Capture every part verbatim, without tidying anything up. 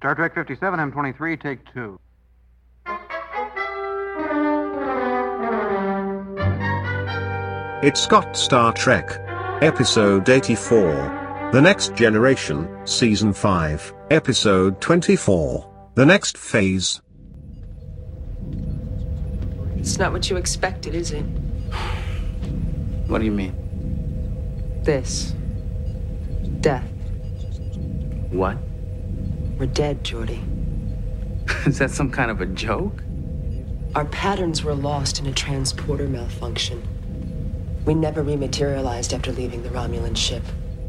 Star Trek fifty-seven, M twenty-three, take two. It's got Star Trek. Episode eighty-four. The Next Generation, Season five, Episode twenty-four. The Next Phase. It's not what you expected, is it? What do you mean? This. Death. What? We're dead, Geordi. Is that some kind of a joke? Our patterns were lost in a transporter malfunction. We never rematerialized after leaving the Romulan ship.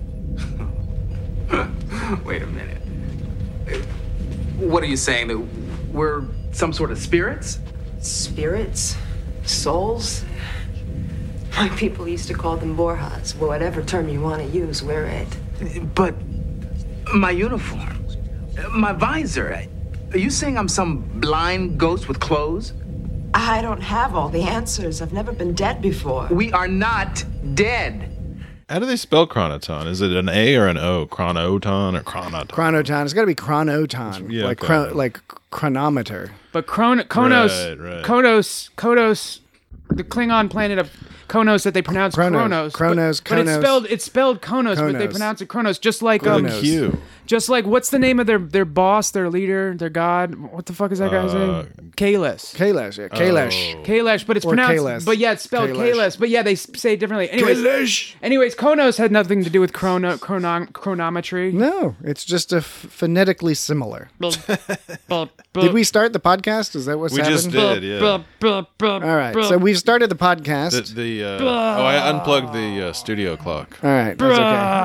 Wait a minute. What are you saying? That we're some sort of spirits? Spirits? Souls? My people used to call them Borjas. Well, whatever term you want to use, we're it. But my uniform, my visor. Are you saying I'm some blind ghost with clothes? I don't have all the answers. I've never been dead before. We are not dead. How do they spell chronoton? Is it an A or an O? Chronoton or chronoton? Chronoton. It's got to be chronoton. Yeah, like okay. chro- like chronometer. But Chron- Konos, Right, right. Kodos, Kodos, the Klingon planet of Konos that they pronounce Chronos, Kronos. Chronos, but, but it's Konos. spelled it's spelled Konos, but they Konos. pronounce it Kronos, just like um, Kronos. Q. just like what's the name of their their boss, their leader, their god? What the fuck is that guy's Uh, name? Kailash. Kailash. Yeah, Kailash. Oh. Kailash, but it's Or pronounced, Kailash. but yeah, it's spelled Kailash. Kailash. But yeah, they s- say it differently. Anyways, Kailash. anyways, Konos had nothing to do with chrono, chrono chronometry. No, it's just a f- phonetically similar. Did Did we start the podcast? Is that what's We happened? just did, yeah. All right. So we've started the podcast. The, the uh, oh, I unplugged the uh, studio clock. All right. That's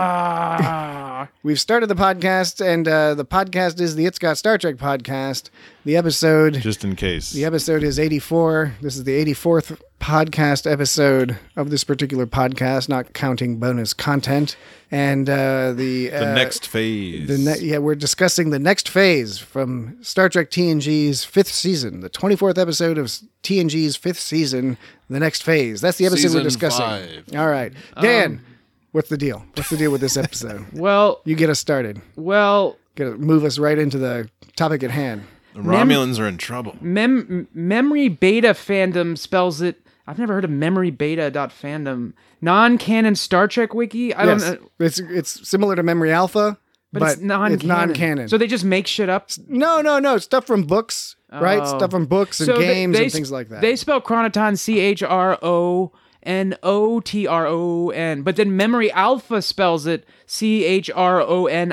okay. We've started the podcast, and uh, the podcast is the It's Got Star Trek podcast. The episode, Just in case. the episode is eighty-four. This is the eighty-fourth podcast episode of this particular podcast, not counting bonus content. And uh, the The uh, next phase. The ne- yeah, we're discussing the next phase from Star Trek T N G's fifth season, the twenty-fourth episode of T N G's fifth season, the next phase. That's the episode Season we're discussing. five. All right. Dan, what's the deal? What's the deal with this episode? Well, You get us started. well, Get to move us right into the topic at hand. the Romulans are in trouble. Mem- memory beta fandom spells it. I've never heard of memory beta dot fandom. Non-canon Star Trek wiki. I yes, don't know. it's it's similar to Memory Alpha, But, but, it's non-canon. it's non-canon. So they just make shit up. no, no, no, stuff from books, right? Oh. Stuff from books and So they- games they, and things like that. They spell Chronoton C H R O N O T R O N, but then Memory Alpha spells it C H R O N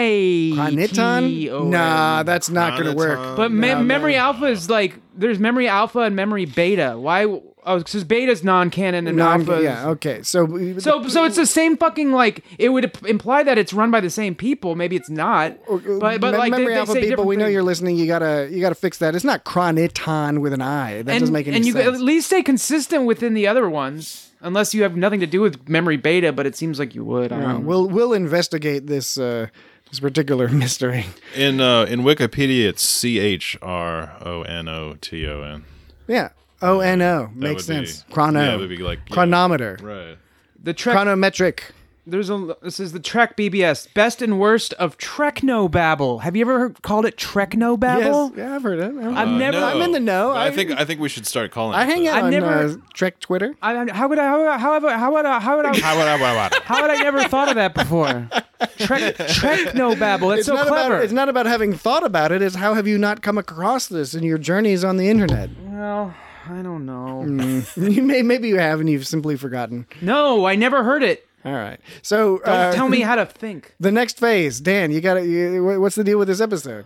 I T O N. Chronoton? Nah, that's not going to work. Chronoton. But me- No, no. Memory Alpha is like there's Memory Alpha and Memory Beta. Why? Oh, because Beta's non-canon and Non- Alpha. is- yeah, okay. So So, so it's the same fucking like it would imply that it's run by the same people. Maybe it's not. But, but Me- like they, Memory they Alpha say people, different we know things. you're listening. You gotta, you gotta fix that. It's not Chroniton with an I. That and, doesn't make any and you sense. at least stay consistent within the other ones, unless you have nothing to do with Memory Beta. But it seems like you would. I Yeah, don't know. we'll we'll investigate this uh, this particular mystery. In uh, in Wikipedia, it's C H R O N O T O N. Yeah. O N O makes would be- sense. Chrono. yeah, it would be like, yeah. Chronometer. Right. The Trek. Chronometric. There's a. This is the Trek B B S best and worst of Treknobabble. Have you ever heard, called it Treknobabble? Yes. Yeah, I've heard it. I've never. I'm in the know. I, I- think I think we should start calling. I it hang that. out I've on never- uh, Trek Twitter. I, how would I? How would I? How would I? How would I? How would I? How would I- how would I- How would I never thought of that before? Trek Treknobabble. That's It's so not clever. about it's not about having thought about it. It's how have you not come across this in your journeys on the internet? Well, I don't know. You may maybe you have and you've simply forgotten. No, I never heard it. All right. So Don't uh, tell me how to think. the next phase, Dan. You got to. What's the deal with this episode?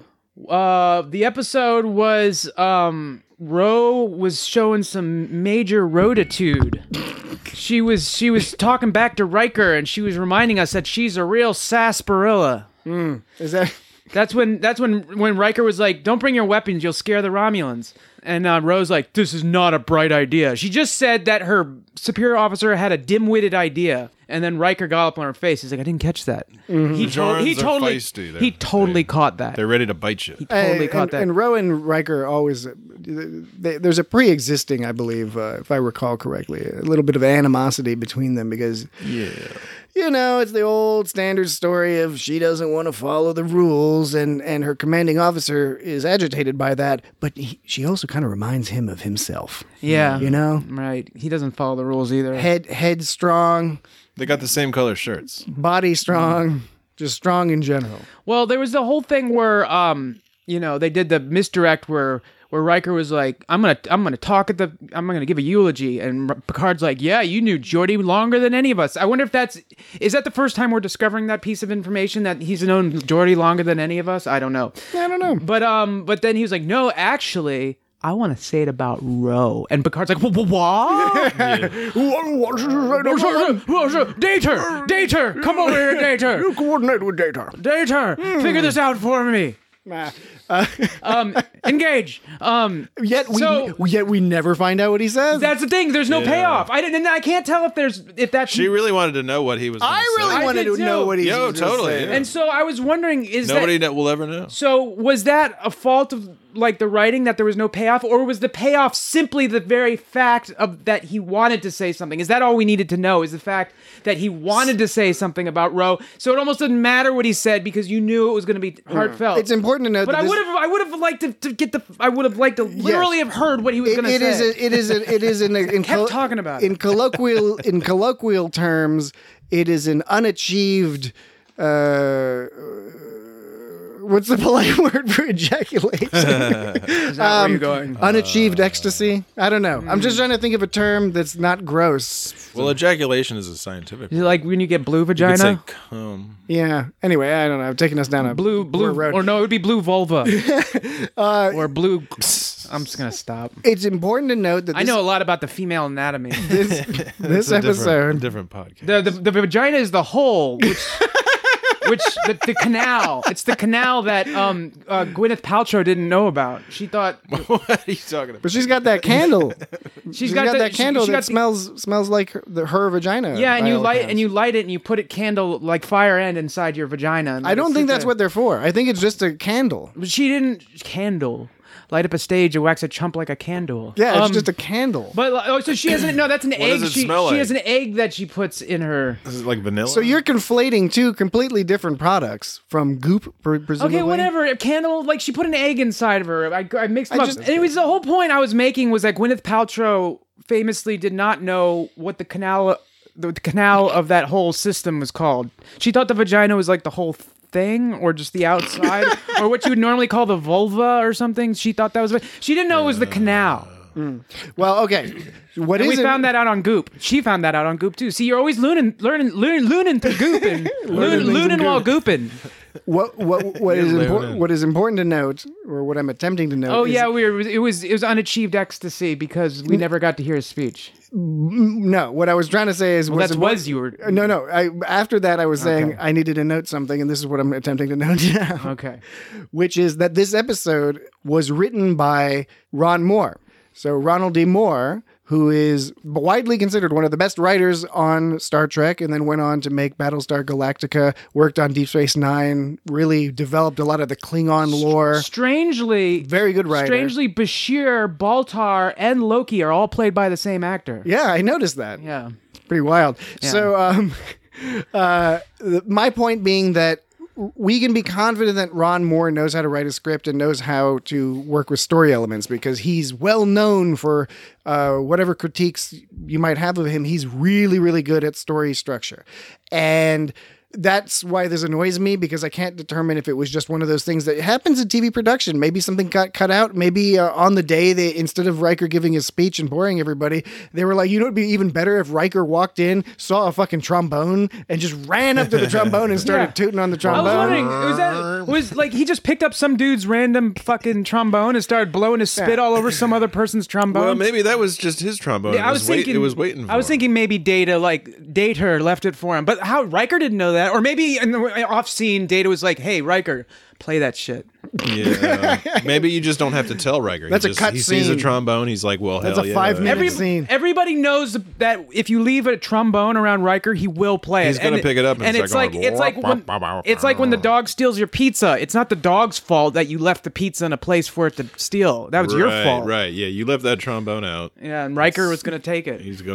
Uh, the episode was um, Ro was showing some major roaditude. She was she was talking back to Riker, and she was reminding us that she's a real sarsaparilla. Is that? That's when that's when when Riker was like, "Don't bring your weapons, you'll scare the Romulans." And uh, Ro's like, "This is not a bright idea." She just said that her superior officer had a dim-witted idea, and then Riker got up on her face. He's like, "I didn't catch that." He, to- Bajorans he are totally feisty. They're- he totally they- caught that. They're ready to bite you. He totally and, caught and, that. and Ro and Riker always. They, there's a pre-existing, I believe, uh, if I recall correctly, a little bit of animosity between them because. Yeah. you know, it's the old standard story of she doesn't want to follow the rules, and, and her commanding officer is agitated by that, but he, she also kind of reminds him of himself. Yeah. You know? Right. He doesn't follow the rules either. Head, head strong, They got the same color shirts. body strong, just strong in general. Well, there was the whole thing where, um, you know, they did the misdirect where where Riker was like, "I'm gonna, I'm gonna talk at the, I'm gonna give a eulogy," and Picard's like, "Yeah, you knew Geordi longer than any of us." I wonder if that's, is that the first time we're discovering that piece of information that he's known Geordi longer than any of us? I don't know. I don't know. But um, but then he was like, "No, actually, I want to say it about Ro," and Picard's like, "What? What? Dater, Dater, come over here, Dater. You coordinate with Data. Dater, figure this out for me. Nah. Uh, Um, engage. Um, yet we So- yet we never find out what he says. that's the thing. There's no Yeah. payoff. I didn't. And I can't tell if there's if that's. She really wanted to know what he was gonna I really say. I wanted did to know too. what he's Yo, gonna totally, say. yeah. And so I was wondering, is Nobody that that will ever know. so? Was that a fault of like the writing that there was no payoff, or was the payoff simply the very fact of that he wanted to say something? Is that all we needed to know? Is the fact that he wanted to say something about Ro? So it almost didn't matter what he said because you knew it was going to be heartfelt. It's important to note But that I this- would have, I would have liked to, to get the, I would have liked to literally have heard what he was It, going to it say. is a, it is a, it is in, a, in Kept col- talking about it. in colloquial in colloquial terms. It is an unachieved. Uh, what's the polite word for ejaculation? Is that where you're going? Unachieved ecstasy. I don't know. I'm just trying to think of a term that's not gross. Well, ejaculation is a scientific. Is it like when you get blue You could vagina? say cum. Yeah. Anyway, I don't know. I'm taking us down a Blue, blue, poor road. or no, it would be blue vulva, Uh, or blue. I'm just gonna stop. It's important to note that this, I know a lot about the female anatomy. this, this It's a episode. different, different podcast. the, the the vagina is the hole, which which the, the canal. It's the canal that um uh, Gwyneth Paltrow didn't know about. She thought What are you talking about? But she's got that candle. she's she's got, got, the, that she- candle she that got the- smells smells like her, the, her vagina. Yeah, and by you all light accounts. and you light it and you put it candle like fire end inside your vagina. and I let it don't sit think that's there. what they're for. I think it's just a candle. But she didn't candle light up a stage and wax a chump like a candle. Yeah, it's Um, just a candle. But oh, so she has an no. That's an egg. does it she smell she like? has an egg that she puts in her. This is like vanilla. So you're conflating two completely different products from Goop, pre- presumably. Okay, whatever. A candle, like she put an egg inside of her. I, I mixed them I up. just- Anyways, the whole point I was making was that Gwyneth Paltrow famously did not know what the canal, the canal of that whole system was called. She thought the vagina was like the whole thing, or just the outside, or what you would normally call the vulva or something. She thought that was. She didn't know it was the canal. Well, okay. What And is we it? found that out on Goop. She found that out on Goop too. See, you're always looning, learning, learning, looning through Gooping, Learning looning, things in looning while Goop. Gooping. What what what is You're important? learning. What is important to note, or what I'm attempting to note? Oh is, yeah, we were. It was it was unachieved ecstasy because we never got to hear his speech. No, what I was trying to say is Well, was that's impor- was you were. No, no. I after that I was saying Okay. I needed to note something, and this is what I'm attempting to note now. Okay. Which is that this episode was written by Ron Moore. So Ronald D. Moore, who is widely considered one of the best writers on Star Trek, and then went on to make Battlestar Galactica, worked on Deep Space Nine, really developed a lot of the Klingon lore. Strangely, Very good writer. strangely, Bashir, Baltar, and Loki are all played by the same actor. Yeah, I noticed that. Yeah. Pretty wild. So, um, uh, th- my point being that we can be confident that Ron Moore knows how to write a script and knows how to work with story elements because he's well known for uh, whatever critiques you might have of him. He's really, really good at story structure. And that's why this annoys me because I can't determine if it was just one of those things that happens in T V production. Maybe something got cut out. Maybe uh, on the day, they instead of Riker giving his speech and boring everybody, they were like, you know, it'd be even better if Riker walked in, saw a fucking trombone, and just ran up to the trombone and started Yeah. tooting on the I trombone. was wondering, was that was like he just picked up some dude's random fucking trombone and started blowing his spit all over some other person's trombone? well, maybe that was just his trombone. Yeah, it I was, was wait, thinking it was waiting. For I was him. thinking maybe Data like Data left it for him, but how Riker didn't know that, or maybe in the off scene Data was like, "Hey, Riker, play that shit." Yeah, maybe you just don't have to tell Riker. That's he a just, cut He sees a scene. trombone. He's like, well, That's hell a yeah. five-minute Every, scene. everybody knows that if you leave a trombone around Riker, he will play it. He's gonna And pick it up and and start it's like going, it's like when it's like when the dog steals your pizza. It's not the dog's fault that you left the pizza in a place for it to steal. That was your Right, fault. Right, yeah. You left that trombone out. Yeah, and Riker was gonna take it. He's gonna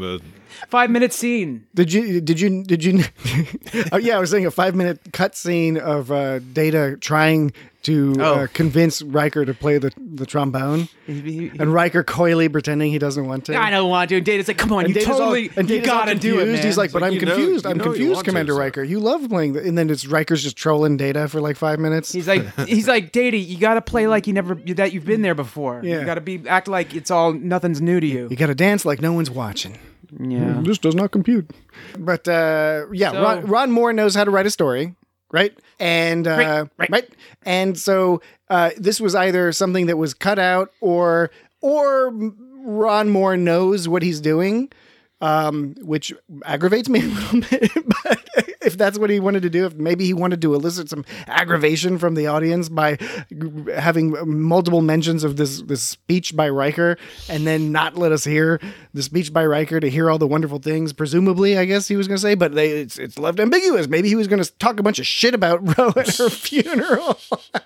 five minute scene. Did you? Did you? Did you? Oh yeah, I was saying a five minute cut scene of uh, Data trying to Oh. uh, convince Riker to play the the trombone, He- he- and Riker coyly pretending he doesn't want to. I don't want to. And Data's like, come on, And you Data's all- totally, and you Data's all gotta do it, confused. man. He's like, but like, I'm you know- confused. you I'm know you confused, want to, Commander so- Riker. You love playing, the, and then it's Riker's just trolling Data for like five minutes. He's like, he's like, Data, you gotta play like you never that you've been there before. Yeah. You gotta be act like it's all nothing's new to you. You got to dance like no one's watching. Yeah. This does not compute. But uh, yeah, So- Ron, Ron Moore knows how to write a story, right? And uh, Right, right. And so uh, this was either something that was cut out, or or Ron Moore knows what he's doing, um, which aggravates me a little bit. But if that's what he wanted to do, if maybe he wanted to elicit some aggravation from the audience by having multiple mentions of this this speech by Riker, and then not let us hear the speech by Riker to hear all the wonderful things, presumably, I guess he was going to say, but they, it's, it's left ambiguous. Maybe he was going to talk a bunch of shit about Ro at her funeral.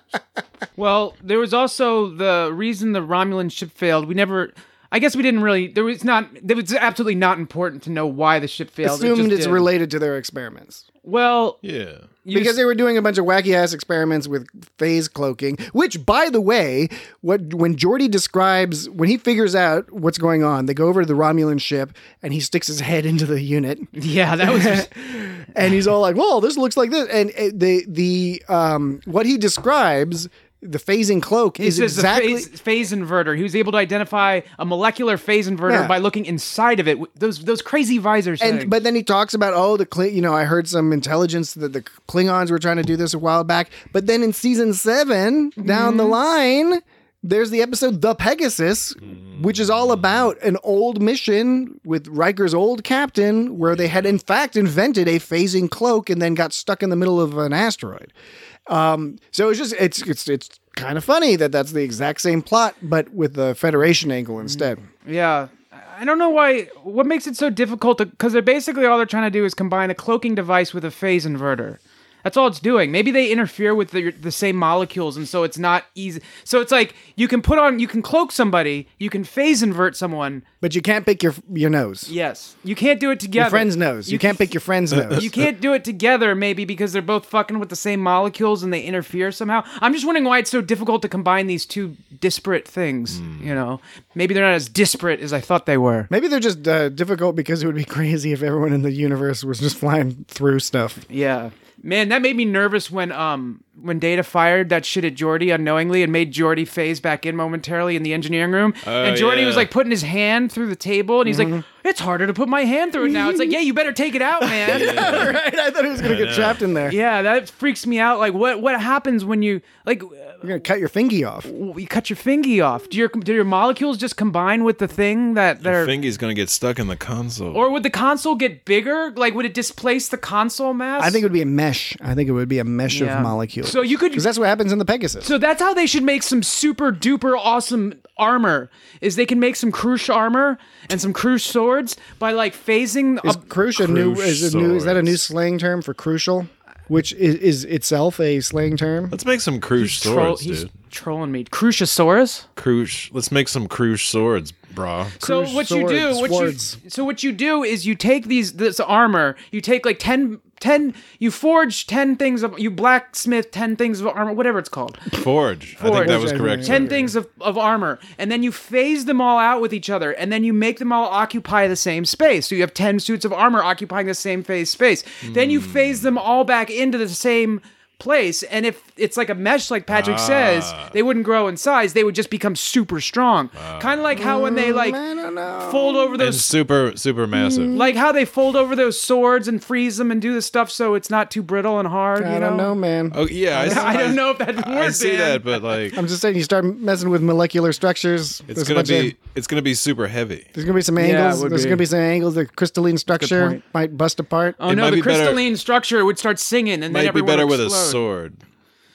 Well, there was also the reason the Romulan ship failed. We never. I guess we didn't really. There was not. There was absolutely not important to know why the ship failed. It Assumed just it's did. related to their experiments. Well, Yeah. you Because s- they were doing a bunch of wacky ass experiments with phase cloaking, which, by the way, what when Geordi describes when he figures out what's going on, they go over to the Romulan ship and he sticks his head into the unit, yeah, that was. Just, and he's all like, "Whoa, this looks like this." And uh, the the um what he describes, the phasing cloak, He is says exactly. the phase, phase inverter. He was able to identify a molecular phase inverter Yeah. by looking inside of it. Those those crazy visors. And things. but then he talks about, oh, the Kling- you know, I heard some intelligence that the Klingons were trying to do this a while back. But then in season seven, down the line, there's the episode The Pegasus, which is all about an old mission with Riker's old captain, where they had in fact invented a phasing cloak and then got stuck in the middle of an asteroid. Um, so it's just it's it's it's kind of funny that that's the exact same plot, but with the Federation angle instead. Yeah. I don't know why. What makes it so difficult? Because they're basically all they're trying to do is combine a cloaking device with a phase inverter. That's all it's doing. Maybe they interfere with the, the same molecules, and so it's not easy. So it's like you can put on, you can cloak somebody, you can phase invert someone. But you can't pick your your nose. Yes, you can't do it together. Your friend's nose. You, can't pick your friend's nose. You can't do it together, maybe because they're both fucking with the same molecules and they interfere somehow. I'm just wondering why it's so difficult to combine these two disparate things. You know, maybe they're not as disparate as I thought they were. Maybe they're just uh, difficult because it would be crazy if everyone in the universe was just flying through stuff. Yeah. Man, that made me nervous when um when Data fired that shit at Geordi unknowingly and made Geordi phase back in momentarily in the engineering room. Oh, and Geordi yeah. was like putting his hand through the table and he's like, it's harder to put my hand through it now. It's like, yeah, you better take it out, man. yeah. Right? I thought he was going to get trapped in there. that freaks me out. Like what what happens when you like You're going to cut your fingy off. you cut your fingy off? Do your do your molecules just combine with the thing that that Your are fingy's gonna get stuck in the console. or would the console get bigger? Like would it displace the console mass? I think it would be a mesh. I think it would be a mesh Yeah. of molecules. So you could Because that's what happens in the Pegasus. So that's how they should make some super duper awesome armor. Is they can make some Krush armor and some Krush swords by like phasing. is a- Krush a new? Krush Is, a new, is that a new swords. slang term for crucial? Which is, is itself a slang term? Let's make some cruise troll, swords, he's dude. trolling me. Krushosaurus. Cruise. Let's make some cruise swords, brah. So Krush what you do, swords, what swords. you, so what you do is you take these this armor, you take like ten, ten you forge ten things of you blacksmith ten things of armor, whatever it's called. Forge. I think Forge. that was Forge, correct. ten things of, of armor, and then you phase them all out with each other, and then you make them all occupy the same space. So you have ten suits of armor occupying the same phase space. Then you phase them all back into the same place, and if it's like a mesh, like Patrick says, they wouldn't grow in size. They would just become super strong. Kind of like how when they like I don't know. fold over And those. super, super massive. Like how they fold over those swords and freeze them and do the stuff so it's not too brittle and hard. I you don't know, man. Oh yeah, I, I don't know if that works. I see man. that, but like, I'm just saying, you start messing with molecular structures. it's there's a gonna bunch be, of- it's gonna be super heavy. there's gonna be some Yeah, it angles. would there's be. gonna be some angles. The crystalline structure point. might bust apart. Oh It no, might the be better- crystalline structure would start singing, and then Might be everyone better would with a explode. sword.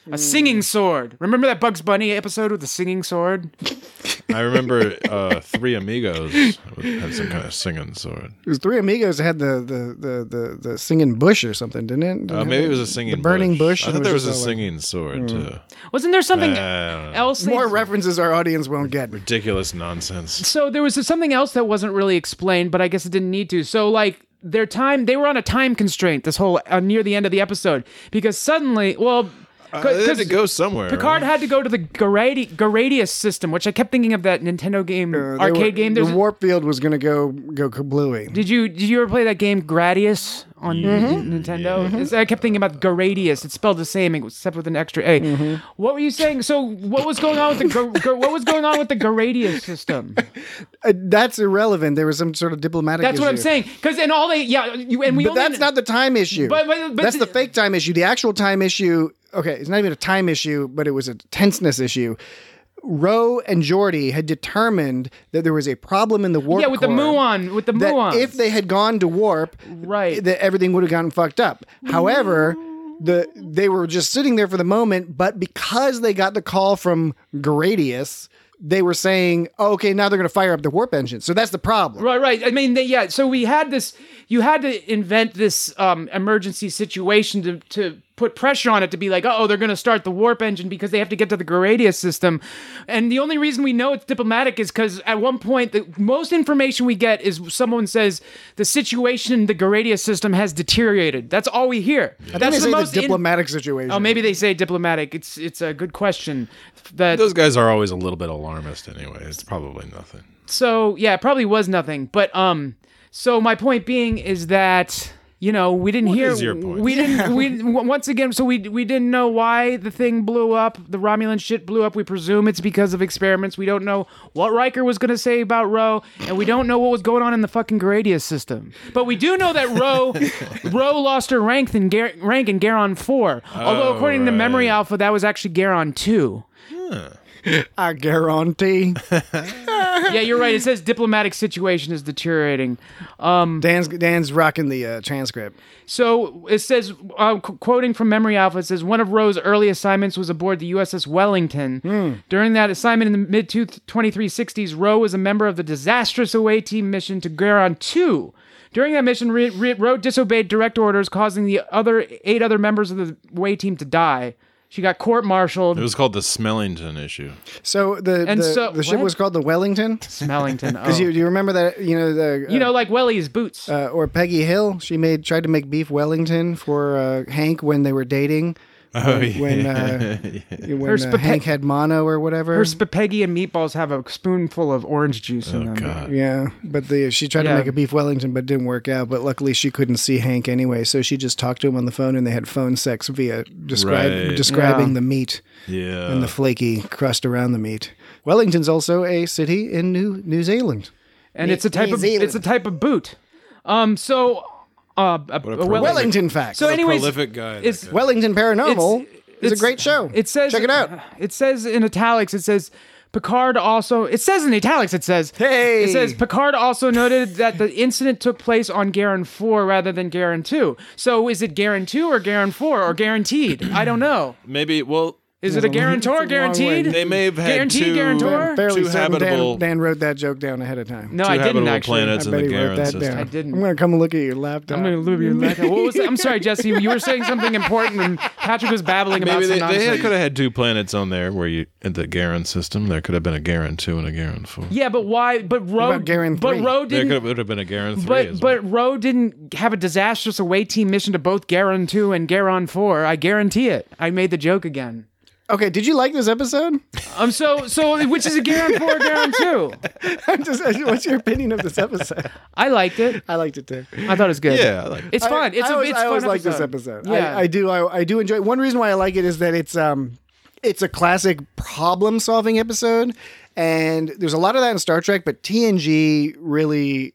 A singing sword. Remember that Bugs Bunny episode with the singing sword? I remember uh, Three Amigos had some kind of singing sword. It was Three Amigos that had the the, the, the, the singing bush or something, didn't it? Didn't Uh, it maybe have it was a singing the burning bush. I and thought it there was a just all like- singing sword, too. Wasn't there something Uh, I don't know. else? they- More references our audience won't get. Ridiculous nonsense. So there was something else that wasn't really explained, but I guess it didn't need to. So like their time, they were on a time constraint this whole uh, near the end of the episode because suddenly, well, Uh, they had because to go somewhere. Picard right? had to go to the Gradi- Gradius system, which I kept thinking of that Nintendo game, Uh, they arcade were- game. The There's a- warp field was going to go go kablooey. Did you did you ever play that game Gradius on N- Nintendo? It's- I kept thinking about Gradius. It's spelled the same except with an extra A. What were you saying? So what was going on with the Gra- Gra- what was going on with the Gradius system? Uh, that's irrelevant. There was some sort of diplomatic. That's what I'm issue. saying. Because and all they yeah you, and we But only that's not the time issue. But- but- but that's the- the fake time issue. The actual time issue. Okay, it's not even a time issue, but it was a tenseness issue. Ro and Geordi had determined that there was a problem in the warp. yeah with the core, muon with the that muons. if they had gone to warp, Right. that everything would have gotten fucked up. However, the they were just sitting there for the moment, but because they got the call from Gradius, they were saying, oh, okay, now they're going to fire up the warp engine. So that's the problem. Right, right. I mean, they, yeah. So we had this. You had to invent this um, emergency situation to to put pressure on it to be like, oh, they're going to start the warp engine because they have to get to the Gradius system. And the only reason we know it's diplomatic is because at one point, the most information we get is someone says the situation in the Gradius system has deteriorated. That's all we hear. I think That's they the say most the in- diplomatic situation. Oh, maybe they say diplomatic. It's it's a good question. That Those guys are always a little bit alarmist anyway. It's probably nothing. so yeah, it probably was nothing. But um, so my point being is that you know we didn't What hear is your point? we didn't we w- once again so we we didn't know why the thing blew up. The Romulan shit blew up. We presume it's because of experiments. We don't know what Riker was going to say about Ro, and we don't know what was going on in the fucking Gradius system. But we do know that Ro Ro lost her rank in Gar- rank in Garon four. Although Oh, according to Memory right. Alpha, that was actually Garon two. I guarantee. Yeah, you're right. It says diplomatic situation is deteriorating. Um, Dan's Dan's rocking the uh, transcript. So it says, uh, qu- quoting from Memory Alpha, it says, one of Ro's early assignments was aboard the U S S Wellington. During that assignment in the mid twenty-three sixties, Ro was a member of the disastrous away team mission to Garon two. During that mission, Re- Re- Ro disobeyed direct orders, causing the other eight other members of the away team to die. She got court-martialed. It was called the Smellington issue. So the And the, so- the ship what? was called the Wellington. Smellington. Oh. Because you, do you remember that? You know the uh, You know, like Welly's boots. uh, or Peggy Hill. She made tried to make beef Wellington for uh, Hank when they were dating. Oh, when yeah. when, uh, when Her uh, spape- Hank had mono or whatever. Her spaghetti and meatballs have a spoonful of orange juice in Oh, them. God. Yeah, but the she tried Yeah. to make a beef Wellington, but it didn't work out. But luckily, she couldn't see Hank anyway, so she just talked to him on the phone, and they had phone sex via describe, Right. describing Yeah. the meat Yeah. and the flaky crust around the meat. Wellington's also a city in New New Zealand. And it's a type New of Zealand. it's a type of boot. Um. So. Uh, a, a a prolific- Welling- Wellington facts. So What a anyways, prolific guy. that it's guy. Wellington Paranormal It's- is a it's- great show. It says check it out. It says in italics. It says Picard also. It says in italics. It says Hey! It says Picard also noted that the incident took place on Garon four rather than Garon two. So is it Garon two or Garon four or guaranteed? I don't know. Maybe, well, Is it a It's a long- guarantor? it's a long Guaranteed? way. they may have had Guaranteed two, guarantor? I'm fairly two certain habitable, Dan, Dan wrote that joke down ahead of time. No, two I didn't habitable actually. planets I in bet the he wrote Garon that system. down. I didn't. I'm gonna come and look at your laptop. I'm gonna look at your laptop. What was it? I'm sorry, Jesse. You were saying something important, and Patrick was babbling about Maybe some they, they nonsense. could have had two planets on there where you in the Garon system. There could have been a Garon two and a Garon four. Yeah, but why? But Ro. about Garon But three? Ro There didn't. could have, would have been a Garon three. But as well. but Ro didn't have a disastrous away team mission to both Garon two and Garon four. I guarantee it. I made the joke again. Okay, did you like this episode? Um. So so which is a Garon four or Garon two? I'm just, what's your opinion of this episode? I liked it. I liked it too. I thought it was good. yeah, I like It's fun. It's I a always, it's I always fun like this episode. Yeah. I, I do. I, I do enjoy. One reason why I like it is that it's um, it's a classic problem solving episode, and there's a lot of that in Star Trek. But T N G really,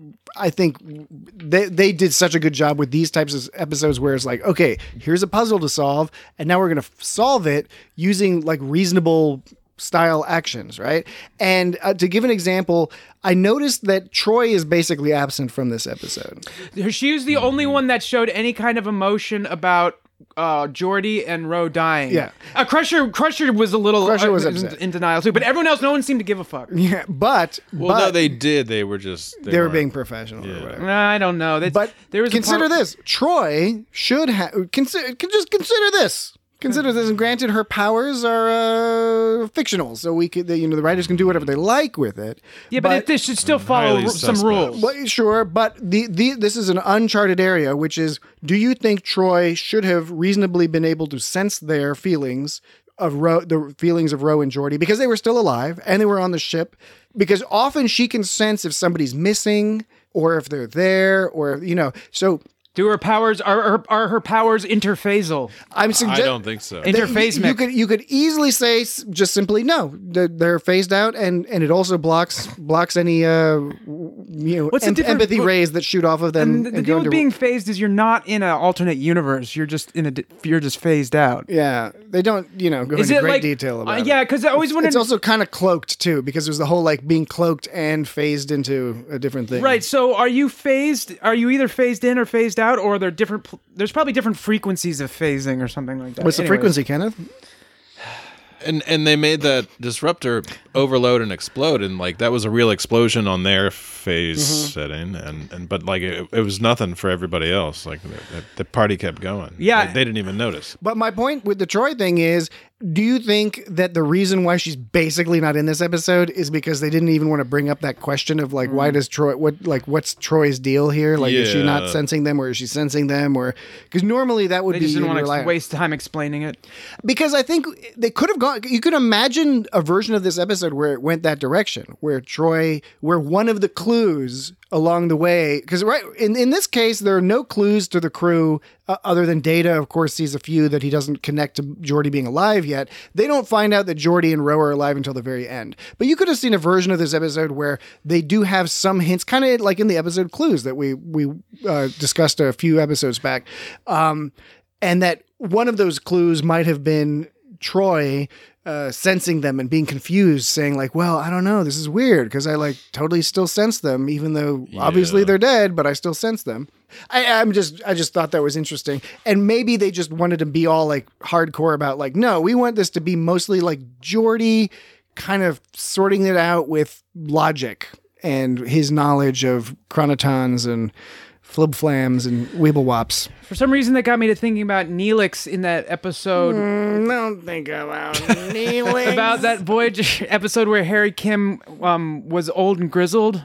I think they they did such a good job with these types of episodes where it's like, okay, here's a puzzle to solve, and now we're gonna f- solve it using like reasonable style actions, right? And uh, to give an example, I noticed that Troy is basically absent from this episode. She was the only one that showed any kind of emotion about uh, Geordi and Ro dying. Yeah. Uh, Crusher Crusher was a little Crusher uh, was in, upset. in denial too, but everyone else, no one seemed to give a fuck. Yeah, but Well, but no, they did. They were just. They, they were weren't- being professional or Yeah. whatever. I don't know. That's, But there was a consider part- this: Troy should have consider. Just consider this. Consider this, and granted, her powers are uh, fictional, so we could, you know, the writers can do whatever they like with it. Yeah, but, it, they should still follow highly ru- some suspect. rules. Well, sure, but the, the this is an uncharted area, which is: do you think Troy should have reasonably been able to sense their feelings of Ro, the feelings of Ro and Geordi, because they were still alive and they were on the ship? Because often she can sense if somebody's missing or if they're there, or you know, so. Do her powers are are, are her powers interphasal? I'm I suggesting don't think so. And- Interphase you, you mech. could you could easily say s- just simply no, they're, they're phased out, and, and it also blocks blocks any uh w- you know What's the em- difference- empathy what- rays that shoot off of them. And the, the and deal go with into- being phased is you're not in an alternate universe. You're just in a di- you're just phased out. yeah, they don't you know go Is into it great like detail about uh, it. yeah? Because I always wondered. It's also kind of cloaked too, because there's the whole like being cloaked and phased into a different thing. Right. So are you phased? Are you either phased in or phased out, or are there different? Pl- there's probably different frequencies of phasing or something like that. What's the Anyways. frequency, Kenneth? And and they made that disruptor overload and explode, and like that was a real explosion on their phase setting, and, and but like it, it was nothing for everybody else. Like the, the party kept going. Yeah. they, they didn't even notice. But my point with the Troy thing is, do you think that the reason why she's basically not in this episode is because they didn't even want to bring up that question of like, why does Troy, what, like, what's Troy's deal here? Like, is she not Yeah. sensing them, or is she sensing them? Or because normally that would They be just didn't want to reliant- waste time explaining it. Because I think they could have gone. You could imagine a version of this episode where it went that direction, where Troy, where one of the clues along the way, because right in, in this case, there are no clues to the crew uh, other than Data, of course, sees a few that he doesn't connect to Geordi being alive yet. They don't find out that Geordi and Ro are alive until the very end. But you could have seen a version of this episode where they do have some hints, kind of like in the episode Clues that we we uh, discussed a few episodes back, um, and that one of those clues might have been Troy uh, sensing them and being confused, saying like, well, I don't know, this is weird because I like totally still sense them, even though obviously Yeah. they're dead, but I still sense them. I, I'm just, I just thought that was interesting. And maybe they just wanted to be all like hardcore about like, no, we want this to be mostly like Geordi kind of sorting it out with logic and his knowledge of chronotons and flibflams and weeblewops. For some reason, that got me to thinking about Neelix in that episode. Don't think about Neelix. About that Voyager episode where Harry Kim um, was old and grizzled.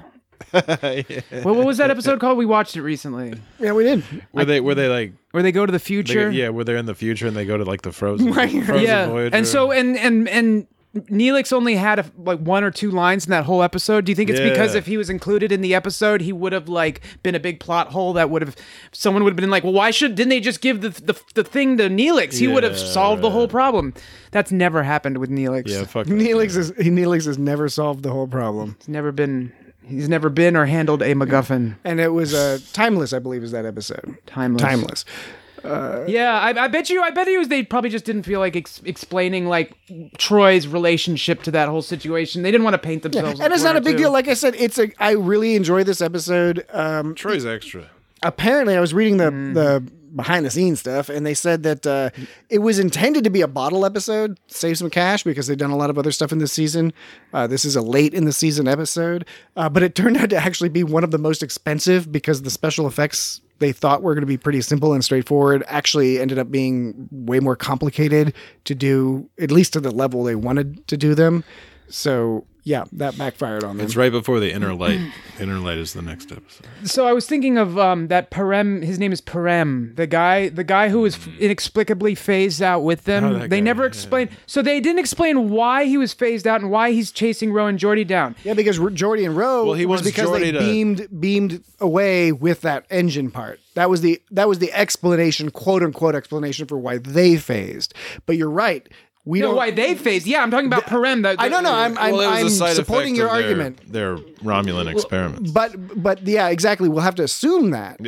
Well, what was that episode called? We watched it recently. Yeah, we did. Were they were they like Where they go to the they, future. yeah? Were they in the future and they go to like the frozen, frozen yeah. Voyager? And so and and and Neelix only had a, like one or two lines in that whole episode. Do you think it's because Yeah. if he was included in the episode, he would have like been a big plot hole that would have someone would have been like, well, why should didn't they just give the the, the thing to Neelix? He would have Yeah, solved the whole right. problem. That's never happened with Neelix. yeah, fuck that. Neelix is Neelix has never solved the whole problem, He's never been. He's never been or handled a MacGuffin. and it was uh, timeless. I believe is that episode. Timeless. Timeless. Yeah, I, I bet you. I bet you they probably just didn't feel like ex- explaining like Troy's relationship to that whole situation. They didn't want to paint themselves. And in it's not corner, a big too. deal. Like I said, it's a. I really enjoy this episode. Um, Troy's extra. apparently, I was reading the the behind the scenes stuff, and they said that uh, it was intended to be a bottle episode, save some cash because they've done a lot of other stuff in this season. Uh, this is a late in the season episode, uh, but it turned out to actually be one of the most expensive because the special effects they thought were going to be pretty simple and straightforward actually ended up being way more complicated to do, at least to the level they wanted to do them. So yeah, that backfired on them. It's right before the inner light. Inner light is the next episode. So I was thinking of um, that Perem. His name is Perem, the guy, the guy who was inexplicably phased out with them. Oh, that they guy, never yeah. explained. So they didn't explain why he was phased out and why he's chasing Ro and Geordi down. Yeah, because R- Geordi and Ro Well, he was wants because they Geordi to- beamed beamed away with that engine part. That was the that was the explanation, quote unquote explanation for why they phased. But you're right. We No, don't. why they phased? Yeah, I'm talking about Perem. The, I don't know. I'm I'm, well, it was I'm a side supporting effect your of their- argument. Their, Romulan experiments. But but yeah, exactly. We'll have to assume that. yeah.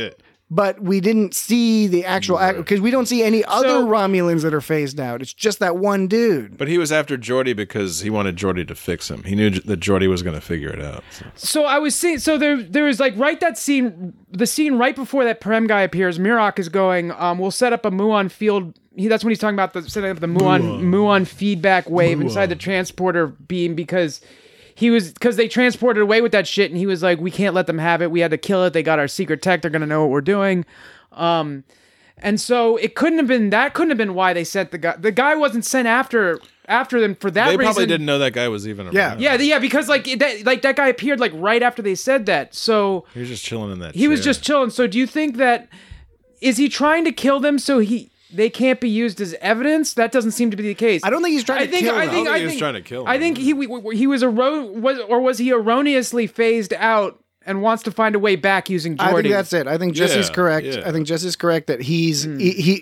but we didn't see the actual act because we don't see any other So- Romulans that are phased out. It's just that one dude. But he was after Geordi because he wanted Geordi to fix him. He knew j- that Geordi was going to figure it out. So. So I was seeing, so there, there was like right that scene, the scene right before that Prem guy appears. Mirok is going, um, we'll set up a muon field. He, that's when he's talking about the setting up the muon muon feedback wave inside the transporter beam because he was because they transported away with that shit, and he was like, we can't let them have it. We had to kill it. They got our secret tech. They're gonna know what we're doing. Um, and so it couldn't have been that. Couldn't have been why they sent the guy. The guy wasn't sent after after them for that They reason. probably didn't know that guy was even around. Yeah. Yeah, yeah, because like that, like that guy appeared like right after they said that. So He was just chilling in that he was chair. just chilling. So do you think that is he trying to kill them so he they can't be used as evidence? That doesn't seem to be the case. I don't think he's trying I to think kill I them. think I don't think I he was think trying to kill I them. think he he was erro- was or was he erroneously phased out and wants to find a way back using Geordi? I think that's it. I think Jesse's Yeah, correct. yeah. I think Jesse's correct that he's he, he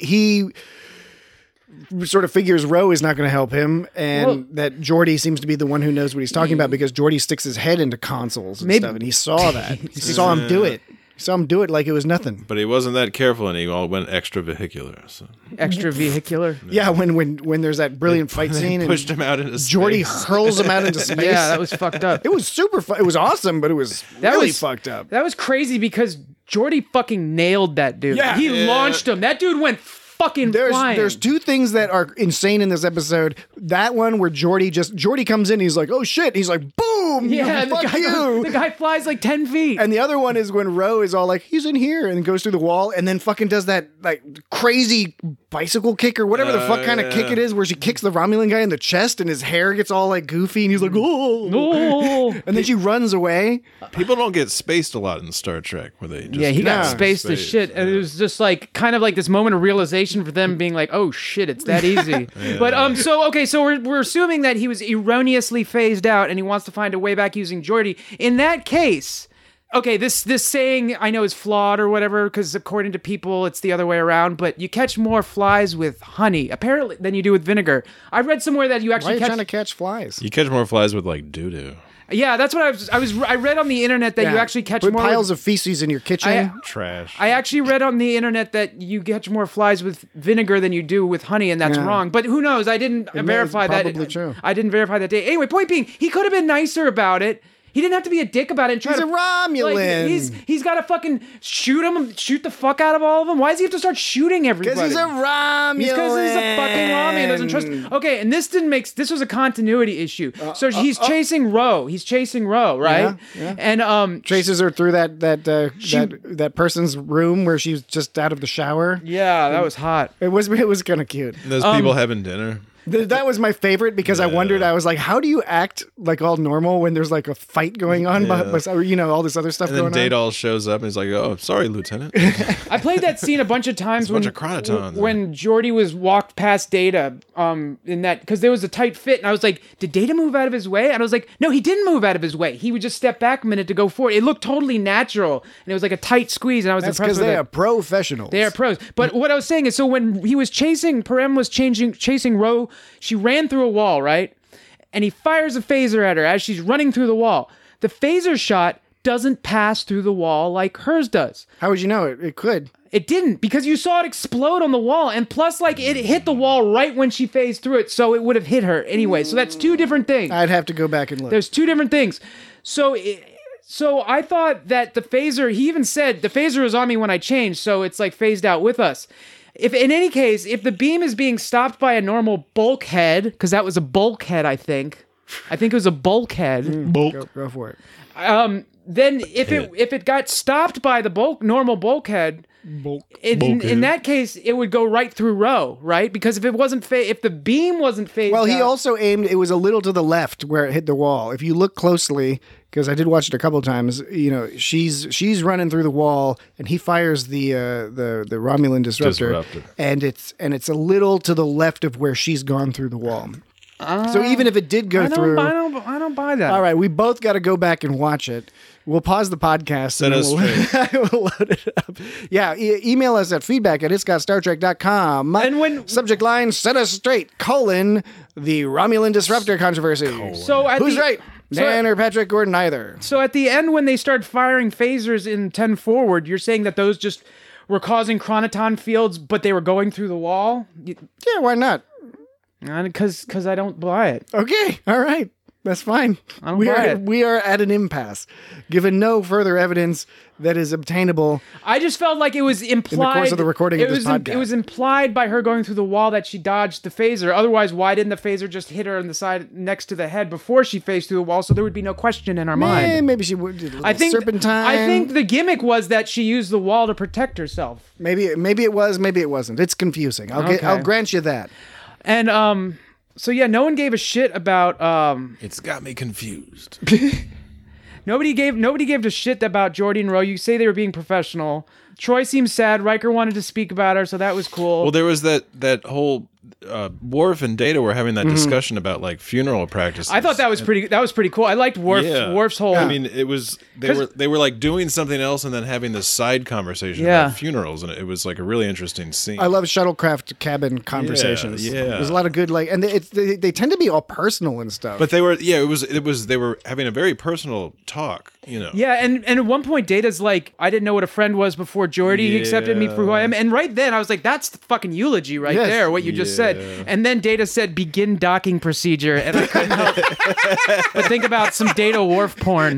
he sort of figures Roe is not going to help him, and Well- that Geordi seems to be the one who knows what he's talking about because Geordi sticks his head into consoles and Maybe- stuff, and he saw that. He saw him do it. He saw him do it like it was nothing. But he wasn't that careful, and he all went extra vehicular. So extra vehicular. Yeah, when when when there's that brilliant fight scene and pushed him out into space. Geordi hurls him out into space. Yeah, that was fucked up. It was super fun. It was awesome, but it was That really was- fucked up. That was crazy because Geordi fucking nailed that dude. Yeah. he Yeah. launched him. That dude went fucking There's flying. there's two things that are insane in this episode. That one where Geordi just Geordi comes in, he's like, "Oh shit!" He's like, "Boom! yeah, the fuck guy, you!" the guy flies like ten feet. And the other one is when Roe is all like, "He's in here," and goes through the wall, and then fucking does that like crazy bicycle kick or whatever the Uh, fuck kind of yeah. kick it is, where she kicks the Romulan guy in the chest, and his hair gets all like goofy, and he's like, "Oh!" Oh. And then she runs away. People don't get spaced a lot in Star Trek, where they just Yeah, he got Yeah. spaced as shit, and it was just like kind of like this moment of realization for them, being like, "Oh shit, it's that easy." But um, so okay, so we're we're assuming that he was erroneously phased out, and he wants to find a way back using Geordi. In that case, okay, this this saying I know is flawed or whatever, because according to people, it's the other way around. But you catch more flies with honey, apparently, than you do with vinegar. I read somewhere that you Why are actually you catch. trying to catch flies? You catch more flies with like doo doo. Yeah, that's what I was. I was. I read on the internet that you Yeah. actually catch Put more piles with, of feces in your kitchen. I- Trash. I actually read on the internet that you catch more flies with vinegar than you do with honey, and that's Yeah. wrong. But who knows? I didn't may- verify it's that. probably true. I didn't verify that date. Anyway, point being, he could have been nicer about it. He didn't have to be a dick about it and try He's to. a Romulan. Like, he's he's got to fucking shoot him, shoot the fuck out of all of them. Why does he have to start shooting everybody? Because he's a Romulan. Because he's a fucking Romulan, doesn't trust. Okay, and this didn't make. This was a continuity issue. so he's chasing Roe. He's chasing Roe, right? Uh, Yeah, yeah. And um, Chases her through that that uh, that that person's room where she was just out of the shower. yeah, that was hot. It was it was kind of cute. And those Um, people having dinner. Th- That was my favorite because I wondered. I was like, how do you act like all normal when there's like a fight going on, Yeah. but, but you know all this other stuff And then going on? Daedal shows up and he's like, "Oh, sorry, Lieutenant." I played that scene a bunch of times a when bunch of chronotons. when Geordi was walked past Data, um, in that because there was a tight fit, and I was like, "Did Data move out of his way?" And I was like, "No, he didn't move out of his way. He would just step back a minute to go forward. It looked totally natural, and it was like a tight squeeze." And I was That's impressed because with they it. are professionals. They are pros. But what I was saying is, so when he was chasing, Perem was changing, chasing Roe, she ran through a wall, right? And he fires a phaser at her as she's running through the wall. The phaser shot doesn't pass through the wall like hers does. How would you know it? It could. It didn't, because you saw it explode on the wall, and plus, like, it hit the wall right when she phased through it, so it would have hit her anyway. So that's two different things. I'd have to go back and look. There's two different things. So, it, so I thought that the phaser. He even said the phaser was on me when I changed, so it's like phased out with us. If in any case, if the beam is being stopped by a normal bulkhead, because that was a bulkhead, I think. I think it was a bulkhead. go, go for it. Um, then if it if it got stopped by the bulk normal bulkhead. In, in, in that case, it would go right through Roe, right? Because if it wasn't, fa- if the beam wasn't phased Well, he out- also aimed. It was a little to the left where it hit the wall. If you look closely, because I did watch it a couple of times, you know, she's she's running through the wall, and he fires the uh, the the Romulan disruptor, Disruptor. and it's and it's a little to the left of where she's gone through the wall. so even if it did go I don't, through, I don't, I don't buy that. all right, we both got to go back and watch it. We'll pause the podcast. Set and us we'll, we'll load it up. Yeah, e- email us at feedback at it's got star trek dot com. And when- subject line, set us straight, colon, the Romulan disruptor controversy. So at Who's the, right? so- Dan or Patrick or neither? So at the end, when they start firing phasers in ten forward, you're saying that those just were causing chronoton fields, but they were going through the wall? Yeah, why not? Because because I don't buy it. Okay, all right. That's fine. I don't we buy are it. we are at an impasse, given no further evidence that is obtainable. I just felt like it was implied course of the recording it of this was im- podcast. It was implied by her going through the wall that she dodged the phaser. Otherwise, why didn't the phaser just hit her on the side next to the head before she phased through the wall? So there would be no question in our Eh, mind. maybe she would. Did a little I think serpentine. I think the gimmick was that she used the wall to protect herself. maybe maybe it was. Maybe it wasn't. It's confusing. I'll get, Okay. I'll grant you that. And um, so yeah, no one gave a shit about um. It's got me confused. Nobody gave nobody gave a shit about Geordi and Ro. You say they were being professional. Troy seems sad. Riker wanted to speak about her, so that was cool. Well, there was that that whole uh, Worf and Data were having that discussion about like funeral practices. I thought that was pretty. That was pretty cool. I liked Worf. Yeah. Worf's whole. I mean, it was they 'Cause- were they were like doing something else and then having this side conversation Yeah. about funerals, and it was like a really interesting scene. I love shuttlecraft cabin conversations. yeah. There's a lot of good like, and they, it's, they they tend to be all personal and stuff. But they were, yeah, it was, it was, they were having a very personal talk, you know. Yeah, and, and at one point, Data's like, I didn't know what a friend was before Geordi. He accepted me for who I am. And right then, I was like, that's the fucking eulogy right Yes. there, what you just said. And then Data said, begin docking procedure. And I couldn't help but think about some Data Worf porn.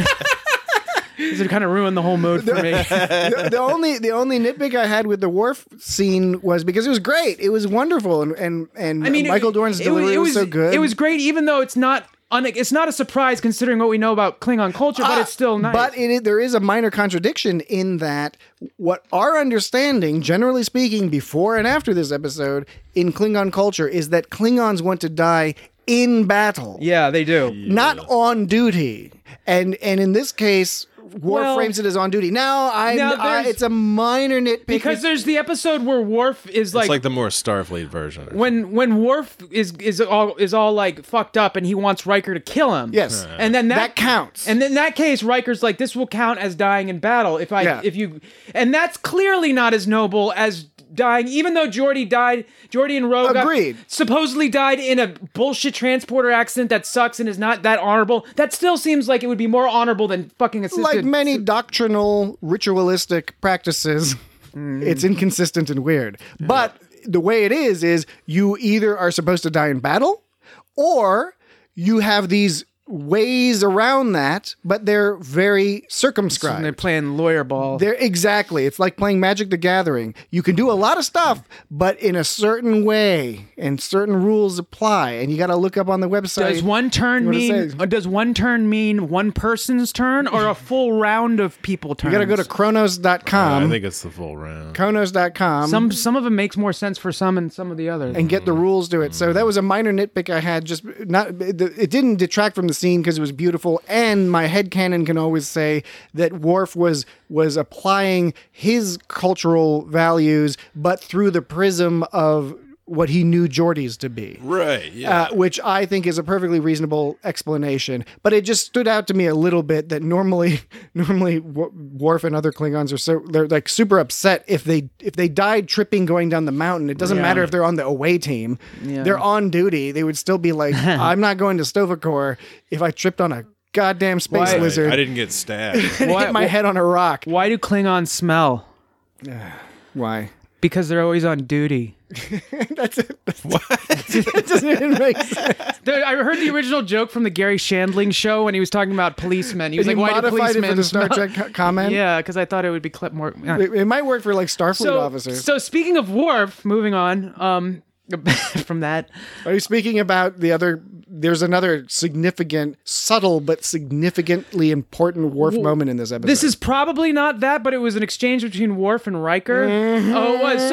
Because it kind of ruined the whole mood for me. the, the only the only nitpick I had with the Worf scene was because it was great. It was wonderful, and and, and I mean, Michael it, Dorn's it delivery it was, so good. It was great, even though it's not. Un- it's not a surprise considering what we know about Klingon culture, but Ah, it's still nice. But it, is- there is a minor contradiction in that what our understanding, generally speaking, before and after this episode in Klingon culture is that Klingons want to die in battle, yeah, they do. not on duty. And and in this case, Worf Well, frames it as on duty. Now, I, now I there's- it's a minor nitpick Because there's the episode where Worf is It's like, like the more Starfleet version. when when Worf is is all is all like fucked up and he wants Riker to kill him. Yes. and then that, That counts. And in that case, Riker's like, this will count as dying in battle if I Yeah. if you, and that's clearly not as noble as dying. Even though Geordi died, Geordi and Ro got- Agreed. supposedly died in a bullshit transporter accident that sucks and is not that honorable. That still seems like it would be more honorable than fucking assisted. like many doctrinal ritualistic practices, Mm. it's inconsistent and weird. But the way it is is you either are supposed to die in battle, or you have these ways around that, but they're very circumscribed. And they're playing lawyer ball. They're exactly. It's like playing Magic the Gathering. You can do a lot of stuff, but in a certain way, and certain rules apply. And you got to look up on the website. Does one turn what it mean? says. Or does one turn mean one person's turn or a full round of people turns? You got to go to Chronos dot com. I think it's the full round. Chronos dot com. some. Some of it makes more sense for some, and some of the others. and get the rules to it. So that was a minor nitpick I had. Just not it didn't detract from the scene because it was beautiful. And my headcanon can always say that Worf was was applying his cultural values, but through the prism of what he knew Geordi's to be. Right, yeah. Uh, which I think is a perfectly reasonable explanation, but it just stood out to me a little bit that normally, normally Wo- Worf and other Klingons are so they're like super upset if they if they died tripping going down the mountain. It doesn't matter if they're on the away team; Yeah. they're on duty. They would still be like, "I'm not going to Stovacor if I tripped on a goddamn space Why- lizard I didn't get stabbed. and Why- hit my head on a rock." Why do Klingons smell? Why? Because they're always on duty. That's it. That doesn't even make sense. There- I heard the original joke from the Gary Shandling show when he was talking about policemen. He was He like, "Why do modified it policemen for the Star smell-" Trek co- comment. Yeah, because I thought it would be clip more. yeah. It, it might work for like Starfleet So, officers. so speaking of Worf, moving on um, from that, Are you speaking about the other? There's another significant, subtle but significantly important Worf moment in this episode. this is probably not that, but it was an exchange between Worf and Riker. Mm-hmm. Oh, it was.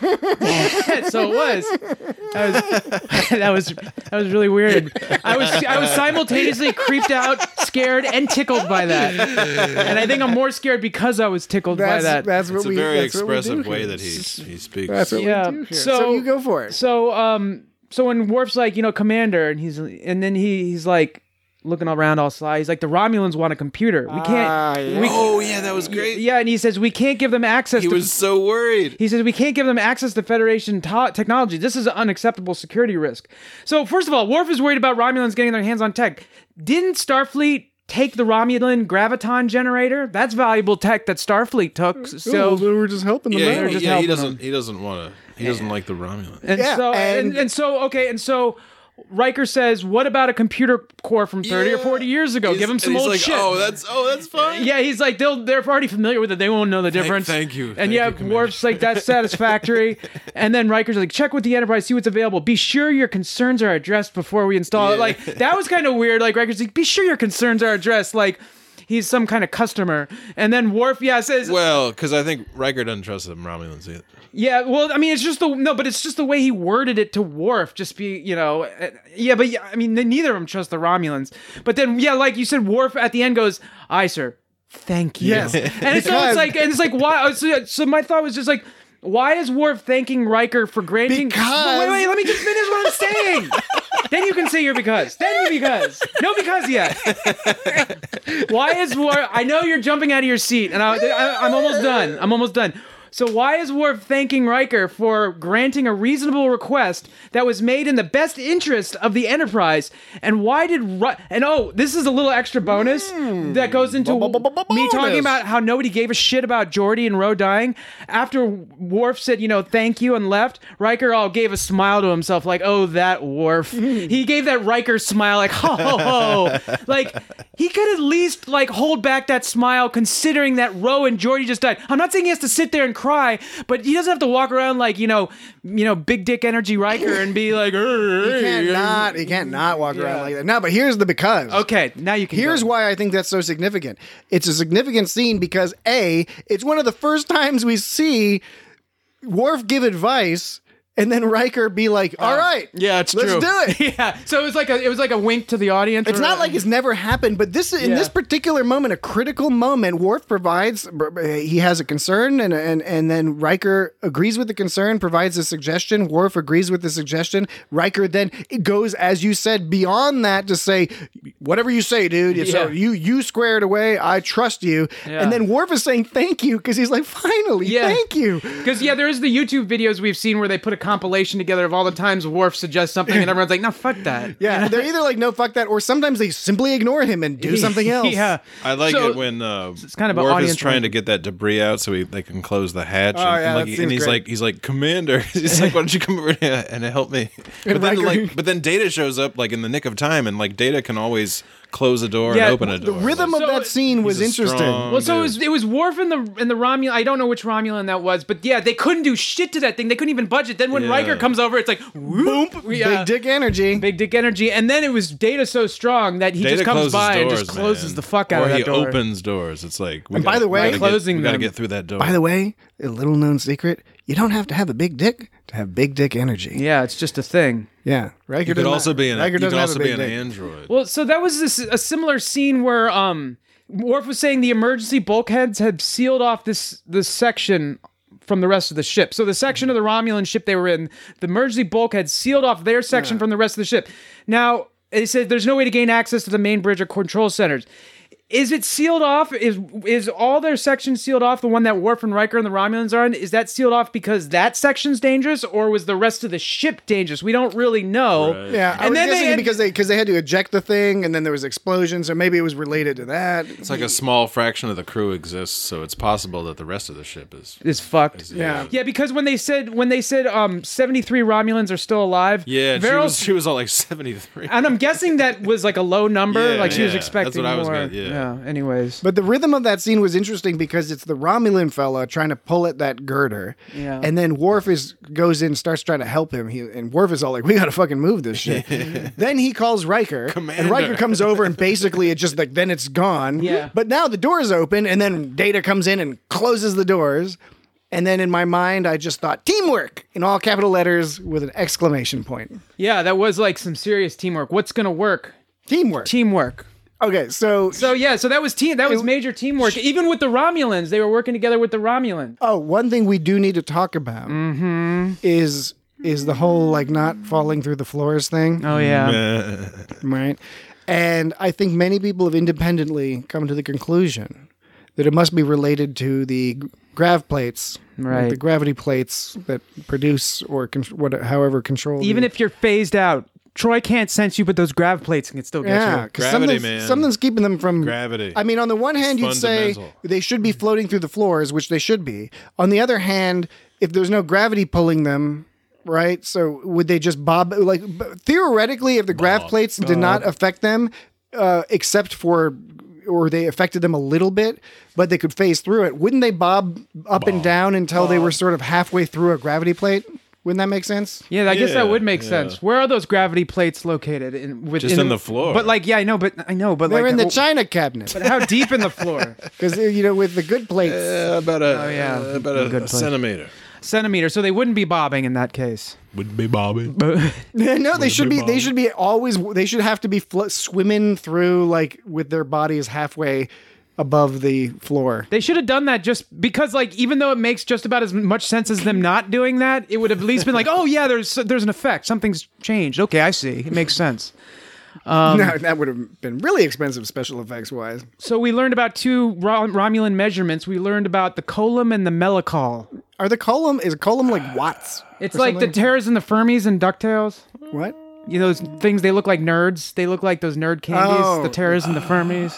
So, so it was. That was that was that was really weird. I was I was simultaneously creeped out, scared, and tickled by that. And I think I'm more scared because I was tickled that's, by that. That's what It's a we. very that's what we expressive do way here. that he he speaks. That's what Yeah. we do here. So- So, you go for it. So um so when Worf's like, you know, Commander, and he's and then he he's like looking around all sly. He's like, the Romulans want a computer. We can't. Ah, yeah. we, Oh yeah, that was great. yeah, and he says we can't give them access. He to, was so worried. He says we can't give them access to Federation to- technology. This is an unacceptable security risk. So first of all, Worf is worried about Romulans getting their hands on tech. Didn't Starfleet take the Romulan graviton generator. That's valuable tech that Starfleet took. So Oh, they were just helping them Yeah, out. he, just yeah, he helping doesn't. He doesn't want to. He doesn't like the Romulans. And Yeah, so and, and- and so okay, and so Riker says, "What about a computer core from thirty or Yeah. forty years ago? He's- Give him some and he's old like, shit." Oh, that's oh, that's fine. Yeah, he's like they'll they're already familiar with it. They won't know the difference. thank you. And Thank yeah, you, Commander. Worf's like that's satisfactory. And then Riker's like, check with the Enterprise, see what's available. Be sure your concerns are addressed before we install it. Yeah. Like that was kind of weird. Like Riker's like, be sure your concerns are addressed. Like he's some kind of customer. And then Worf, yeah, says, Well, because I think Riker doesn't trust the Romulans either. yeah, well, I mean, it's just the no, but it's just the way he worded it to Worf. Just be, you know, uh, yeah, but yeah, I mean, neither of them trust the Romulans. But then, yeah, like you said, Worf at the end goes, "Aye, sir, thank you." Yes, and it's, so because- it's like, and it's like, why? So, so my thought was just like, why is Worf thanking Riker for granting? Because- wait, wait, let me just finish what I'm saying. Then you can say your because. Then you because. No because yet. Why is Worf? I know you're jumping out of your seat, and I, I, I'm almost done. I'm almost done. So why is Worf thanking Riker for granting a reasonable request that was made in the best interest of the Enterprise? And why did Ri- and oh, this is a little extra bonus that goes into me talking bonus. about how nobody gave a shit about Geordi and Ro dying. After Worf said, you know, thank you and left, Riker all gave a smile to himself like, oh, that Worf. He gave that Riker smile like, ho, ho, ho. Like, he could at least, like, hold back that smile considering that Ro and Geordi just died. I'm not saying he has to sit there and cry, but he doesn't have to walk around like, you know, you know, big dick energy Riker and be like, He can't not. He can't not walk Yeah. around like that. No, but here's the because. okay, now you can Here's go. why I think that's so significant. It's a significant scene because A, it's one of the first times we see Worf give advice and then Riker be like, all right, Yeah, it's let's true. do it. Yeah, so it was like a it was like a wink to the audience. It's or- not like it's never happened, but this in Yeah. this particular moment, a critical moment, Worf provides. He has a concern, and and and then Riker agrees with the concern, provides a suggestion. Worf agrees with the suggestion. Riker then it goes, as you said, beyond that to say, whatever you say, dude. So Yeah. you you square it away. I trust you. Yeah. And then Worf is saying thank you because he's like, finally, Yeah. thank you. Because yeah, there is the YouTube videos we've seen where they put a compilation together of all the times Worf suggests something and everyone's like, no, fuck that. Yeah, they're either like, no, fuck that, or sometimes they simply ignore him and do something else. Yeah. I like So- it when uh, it's kind of an Worf is audience trying thing. to get that debris out so he, they can close the hatch. Oh, and, yeah, like, that and seems he's great. like, he's like, Commander. He's like, why don't you come over here and help me? But then, Riker- like, but then Data shows up like in the nick of time, and like Data can always close a door Yeah, and open a The door. rhythm So of that scene was he's a interesting. strong- Well, so it dude. was, it was Worf and the and the Romulan. I don't know which Romulan that was, but yeah, they couldn't do shit to that thing. They couldn't even budget. Then when Yeah. Riker comes over, it's like whoop, yeah, Big dick energy. big dick energy. And then it was Data so strong that he Data just comes closes by and doors, just closes man. the fuck out or of that he door. opens doors. It's like, we And by gotta- the way- we gotta Closing get, we gotta them. get through that door. By the way, a little known secret: you don't have to have a big dick to have big dick energy. Yeah, it's just a thing. Yeah, Riker you could doesn't- also be an Riker you could doesn't have also a be big an dick. android. Well, so that was this, a similar scene where um, Worf was saying the emergency bulkheads had sealed off this this section from the rest of the ship. So the section of the Romulan ship they were in, the emergency bulkhead sealed off their section from the rest of the ship. Now, it says there's no way to gain access to the main bridge or control centers. Is it sealed off? Is is all their sections sealed off? The one that Worf and Riker and the Romulans are in? Is that sealed off because that section's dangerous, or was the rest of the ship dangerous? We don't really know. Right. Yeah, I And was then they guessing had- because they because they had to eject the thing, and then there was explosions, or maybe it was related to that. It's like a small fraction of the crew exists, so it's possible that the rest of the ship is. Is fucked. Yeah. Yeah, because when they said when they said um seventy-three Romulans are still alive. Yeah, she Varys- was, she was all like seventy-three. and I'm guessing that was like a low number. Yeah, like she was yeah, expecting that's what I was more. gonna- yeah. Anyways. But the rhythm of that scene was interesting because it's the Romulan fella trying to pull at that girder, Yeah. and then Worf is goes in, starts trying to help him. He, and Worf is all like, "We gotta fucking move this shit." Then he calls Riker, and Commander. Riker comes over, and basically it just like then it's gone. Yeah. But now the doors open, and then Data comes in and closes the doors. And then in my mind, I just thought teamwork in all capital letters with an exclamation point. Yeah, that was like some serious teamwork. What's gonna work? Teamwork. Teamwork. Okay, so So yeah, so that was team. That was It- major teamwork. Even with the Romulans, they were working together with the Romulans. oh, one thing we do need to talk about is is the whole like not falling through the floors thing. Oh yeah. Right. And I think many people have independently come to the conclusion that it must be related to the g- grav plates, like Right. the gravity plates that produce or con- what, however control. Even the- if you're phased out, Troy can't sense you, but those grav plates can still get Yeah, you. because Gravity, something's, man. something's keeping them from Gravity. I mean, on the one hand, you'd say fundamental. they should be floating through the floors, which they should be. On the other hand, if there's no gravity pulling them, right? So would they just bob? Like b- theoretically, if the grav plates did not affect them, uh, except for, or they affected them a little bit, but they could phase through it, wouldn't they bob up and down until they were sort of halfway through a gravity plate? Wouldn't that make sense? Yeah, I guess Yeah, that would make yeah. sense. Where are those gravity plates located? In, with, Just in the floor. But like, yeah, I know, but I know, but They're like, in the well, China cabinet but how deep in the floor? because you know with the good plates. Uh, about a Oh, yeah. uh, about a, Good a place. centimeter. Centimeter. So they wouldn't be bobbing in that case. Would be Bobby. No, they should be. bit They bomb. should be always. They should have to be flo- swimming through like with their bodies halfway above the floor. They should have done that just because, like, even though it makes just about as much sense as them not doing that, it would have at least been like, oh yeah, there's there's an effect. Something's changed. Okay, I see. It makes sense. Um, no, that would have been really expensive special effects wise. So we learned about two Rom- Romulan measurements. We learned about the column and the mellical. Are the column is a column like watts? It's or like the something? Terras and the Fermis and DuckTales. What? You know, those things, they look like nerds. They look like those nerd candies, Oh. the Terras and the Fermis.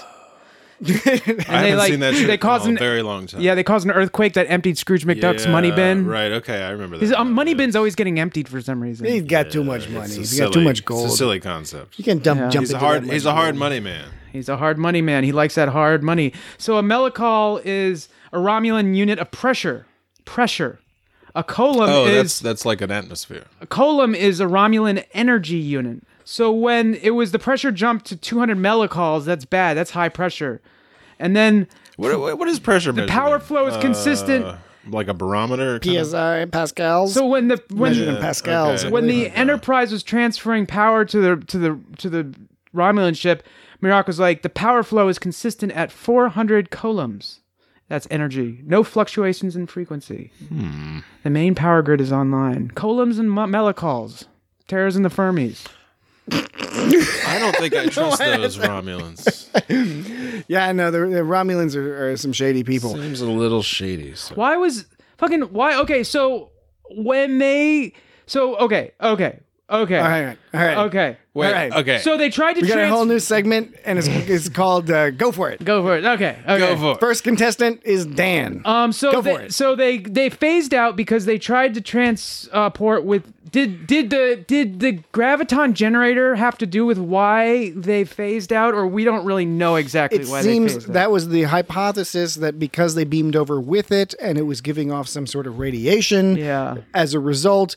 I haven't like- seen that shit they caused in an- a very long time. Yeah, they caused an earthquake that emptied Scrooge McDuck's Yeah, money bin. Right. Okay, I remember that. His um, money Yeah. bin's always getting emptied for some reason. He's got too much money. It's a He's got too silly- much gold. It's a silly concept. You can dump Yeah. jump He's a into hard. that He's much a hard gold. money man. He's a hard money man. He likes that hard money. So a mellical is a Romulan unit of pressure. Pressure. A column Oh, is that's that's like an atmosphere. a column is a Romulan energy unit. So when it was the pressure jumped to two hundred mellicals, that's bad. That's high pressure. And then What what, what is pressure? the power flow is consistent. Like a barometer. kind P of? S I pascals. So when the when measured in pascals. okay. I when believe. the Enterprise was transferring power to the to the to the Romulan ship, Mirak was like, the power flow is consistent at four hundred coulombs. That's energy. No fluctuations in frequency. Hmm. The main power grid is online. Coulombs and me- mellicals. Terras and the Fermis. I don't think I trust those Romulans. yeah, no, the, the Romulans are, are some shady people. Seems a little shady. So. Why was fucking why? Okay, so when they so okay okay okay All right, all right. okay. Wait. All right. Okay. So they tried to We got a trans- whole new segment, and it's, it's called uh, "Go for It." go for it. Okay, okay. Go for it. First contestant is Dan. Um, so Go they, for it. so they they phased out because they tried to transport with did did the did the graviton generator have to do with why they phased out, or we don't really know exactly It why seems they phased that out. was the hypothesis that because they beamed over with it and it was giving off some sort of radiation, Yeah. as a result,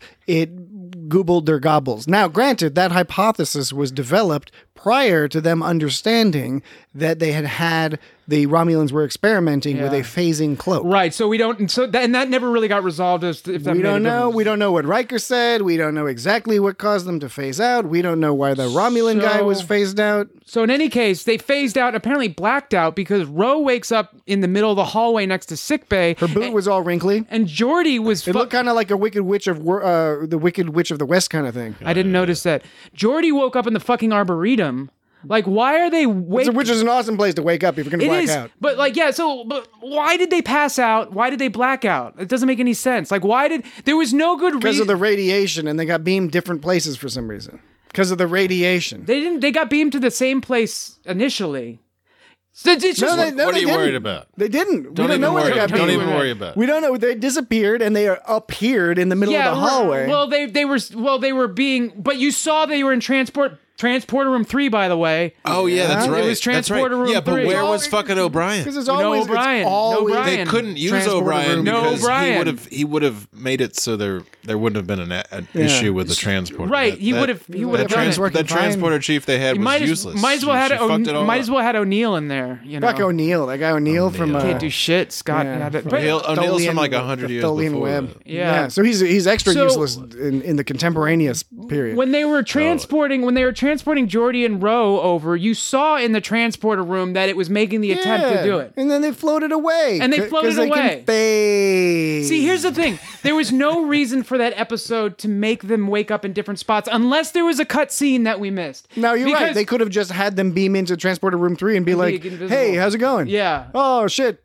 it goobled their gobbles. Now, granted, that hypothesis was developed prior to them understanding that they had had the Romulans were experimenting with Yeah. a phasing cloak. Right, so we don't so that, and that never really got resolved as to if that We made a don't know. difference. We don't know what Riker said. We don't know exactly what caused them to phase out. We don't know why the Romulan guy was So- phased out. So in any case, they phased out, apparently blacked out, because Ro wakes up in the middle of the hallway next to sickbay. Her boot was all wrinkly. and Geordi was It fu- looked kind of like a Wicked Witch of Wor- uh, the Wicked Witch of the West kind of thing. I didn't notice that. Geordi woke up in the fucking arboretum. Like, why are they wake- Which is an awesome place to wake up if you're going to It black is, out. but like, yeah. So, but why did they pass out? Why did they black out? It doesn't make any sense. Like, why did there was no good Because reason? of the radiation, and they got beamed different places for some reason. Because of the radiation. They didn't. They got beamed to the same place initially. So it's just, No, they- no, what are they you didn't. worried about? They didn't. Don't we don't even know where worry. they got Don't beamed. even worry about. We don't know. They disappeared, and they appeared in the middle yeah. of the hallway. Well, they they were well they were being, but you saw they were in transport transporter room three. By the way. Oh yeah, that's It right. was That's right. transporter room Yeah, but three. where Oh, was fucking O'Brien? Because it's No always O'Brien. It's No always O'Brien. They couldn't use transporter O'Brien room. No because O'Brien. he would have he would have made it so there there wouldn't have been an, an issue with the transporter. Right, That- he that- would've- he that would've done trans- it. Working That fine. transporter chief they had You was might as, useless. might as well She- had she O- fucked it all might up. as well had O'Neill in there. You know, Fuck O'Neill. That guy O'Neill from. Uh, can't do shit. Scott yeah. had it. But- O'Neill, O'Neill's Tholian- from like a hundred the years Tholian before. Web. that. Yeah. So he's he's extra So- useless in, in the contemporaneous period. When they were transporting, when they were transporting Geordi and Ro over, you saw in the transporter room that it was making the attempt to do it. And then they floated away. And they c- 'cause floated they away. Can phase. See, here's the thing: there was no reason for that episode to make them wake up in different spots, unless there was a cut scene that we missed. No, you're right. Because- They could have just had them beam into transporter room three and be like, invisible. "Hey, how's it going?" Yeah. Oh shit.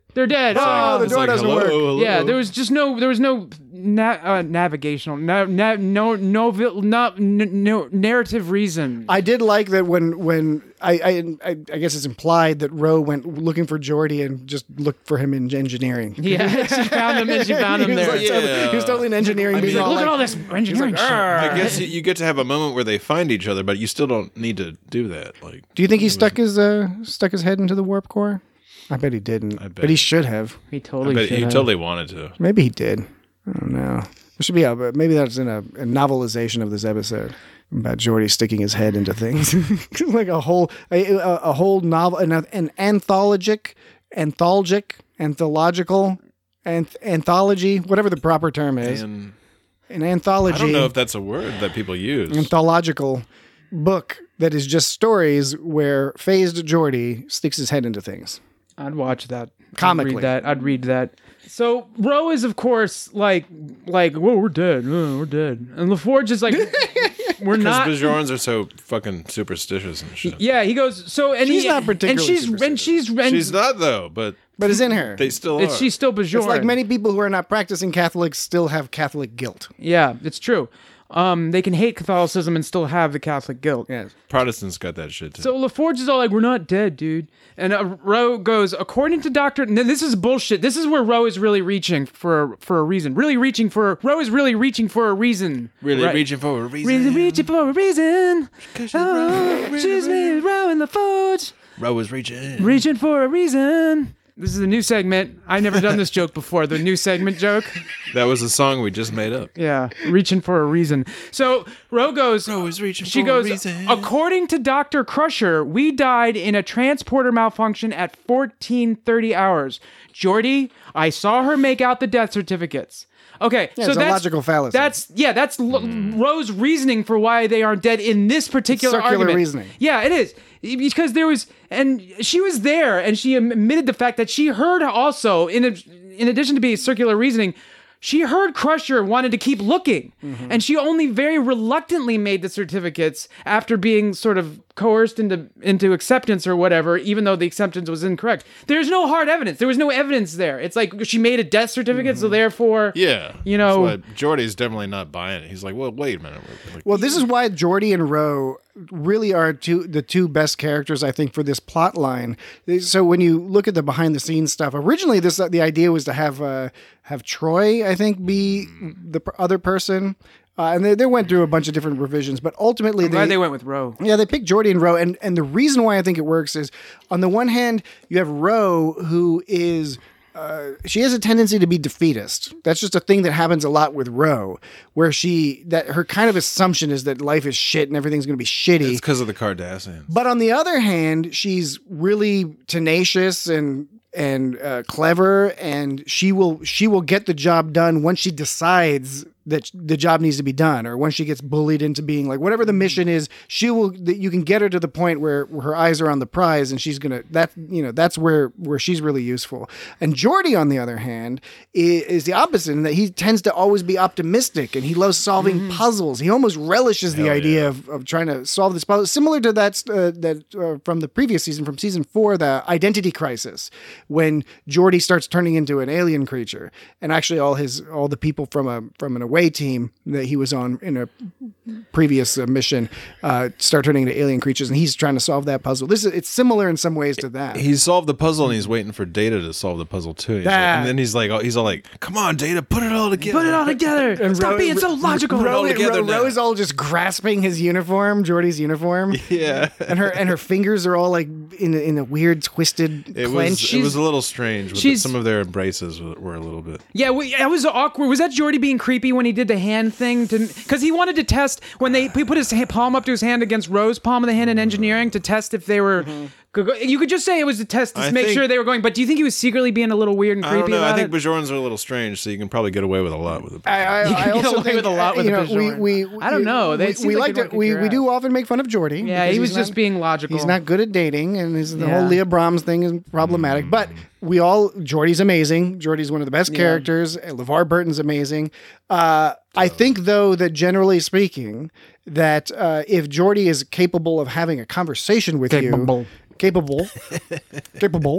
They're dead. Oh, Oh, the It's door like, doesn't hello, work. hello. yeah. There was just no. There was no na- uh, navigational. Na- na- no. No. No. No. No. Narrative reason. I did like that when when I I, I I guess it's implied that Ro went looking for Geordi and just looked for him in engineering. Yeah, she found him and she found him he was there. like, totally, Yeah. he was totally in engineering. I being mean, all Look like, at all this engineering shit. I guess you, you get to have a moment where they find each other, but you still don't need to do that. Like, Do you think he stuck his uh stuck his head into the warp core? I bet he didn't. I bet. But he should have. He I totally. bet should he have. totally wanted to. Maybe he did. I don't know. There should be a maybe that's in a, a novelization of this episode about Geordi sticking his head into things, like a whole a, a, a whole novel, an, an anthologic, anthologic, anthological, anth, anthology, whatever the proper term is, And an anthology. I don't know if that's a word that people use. anthological book that is just stories where phased Geordi sticks his head into things. I'd watch that. Comically. I'd read that. I'd read that. So Ro is, of course, like, like, whoa, we're dead. Oh, we're dead. And LaForge is like, we're Because not. Bajorans are so fucking superstitious and shit. Yeah, he goes. So and She's he, not particularly And she's and superstitious. she's and She's not though, but But it's in her. they still it's, are. she's still Bajoran. It's like many people who are not practicing Catholics still have Catholic guilt. Yeah, it's true. Um, they can hate Catholicism and still have the Catholic guilt. Yes. Protestants got that shit too. So LaForge is all like, "We're not dead, dude." And uh, Ro goes, "According to Doctor," no, this is bullshit. This is where Ro is really reaching for for a reason. Really reaching for Ro is really reaching for a reason. really Right. reaching for a reason. Really reaching for a reason. she's Oh, Ro, she's me, Ro and LaForge, Ro was reaching. reaching for a reason. This is a new segment. I've never done this joke before. The new segment joke. That was a song we just made up. Yeah, reaching for a reason. So Ro goes. Ro is reaching She for goes. a reason. According to Doctor Crusher, we died in a transporter malfunction at fourteen thirty hours. Geordi, I saw her make out the death certificates. Okay, Yeah, so it's a that's logical fallacy. That's yeah, that's Lo- Ro's reasoning for why they aren't dead in this particular Circular argument. reasoning. Yeah, it is because there was, and she was there, and she admitted the fact that she heard also in a, in addition to being circular reasoning. She heard Crusher wanted to keep looking, Mm-hmm. and she only very reluctantly made the certificates after being sort of coerced into into acceptance or whatever, even though the acceptance was incorrect. There's no hard evidence. There was no evidence there. It's like she made a death certificate, so therefore, Mm-hmm. Yeah. you know, That's why Jordy's definitely not buying it. He's like, well, wait a minute. Like, Well, this is why Geordi and Ro really are two the two best characters, I think, for this plot line. So when you look at the behind the scenes stuff, originally this the idea was to have uh, have Troy, I think, be the p- other person, uh, and they, they went through a bunch of different revisions, but ultimately I'm glad they went with Ro. Yeah, they picked Geordi and Ro, and and the reason why I think it works is, on the one hand, you have Ro, who is. Uh, she has a tendency to be defeatist. That's just a thing that happens a lot with Ro, where she that her kind of assumption is that life is shit and everything's going to be shitty. it's because of the Kardashians. But on the other hand, she's really tenacious and and uh, clever, and she will she will get the job done once she decides that the job needs to be done, or once she gets bullied into being like whatever the mission is. She will that you can get her to the point where, where her eyes are on the prize, and she's gonna that you know that's where where she's really useful. And Geordi, on the other hand, is, is the opposite in that he tends to always be optimistic, and he loves solving puzzles. He almost relishes the Hell idea yeah. of, of trying to solve this puzzle, similar to that uh, that uh, from the previous season, from season four, the identity crisis, when Geordi starts turning into an alien creature, and actually all his all the people from a from an away team that he was on in a previous uh, mission uh, start turning into alien creatures, and he's trying to solve that puzzle. This is it's similar in some ways to that. He solved the puzzle and he's waiting for Data to solve the puzzle too. He's like- That- and then he's like, oh, he's all like, "Come on, Data, put it all together. Put it all together. Stop Ro- being so logical. Ro, all together Ro, now. Ro is all just grasping his uniform, Geordi's uniform. Yeah, And her and her fingers are all like in a, in a weird twisted it clench. was it was a little strange. With she's- some of their embraces were, were a little bit. Yeah, we, that was awkward. Was that Geordi being creepy when he did the hand thing? Because he wanted to test when they he put his ha- palm up to his hand against Ro's palm of the hand in engineering to test if they were. Could go, you could just say it was a test to I make think- sure they were going. But do you think he was secretly being a little weird and I creepy don't know. I about think it? Bajorans are a little strange, so you can probably get away with a lot with it. I, I, You I can get also away think, with a lot with you a know, we, Bajoran. we, I don't know. They we, seem we like like they to, don't we, kick we your do ass. often make fun of Geordi. Yeah, because he was he's just not- being logical. He's not good at dating, and his, the Yeah. whole Leah Brahms thing is problematic. But we all Geordi's amazing. Geordi's one of the best characters. and LeVar Burton's amazing. Uh, I think, though, that generally speaking, that uh, if Geordi is capable of having a conversation with Capable. you, capable, capable.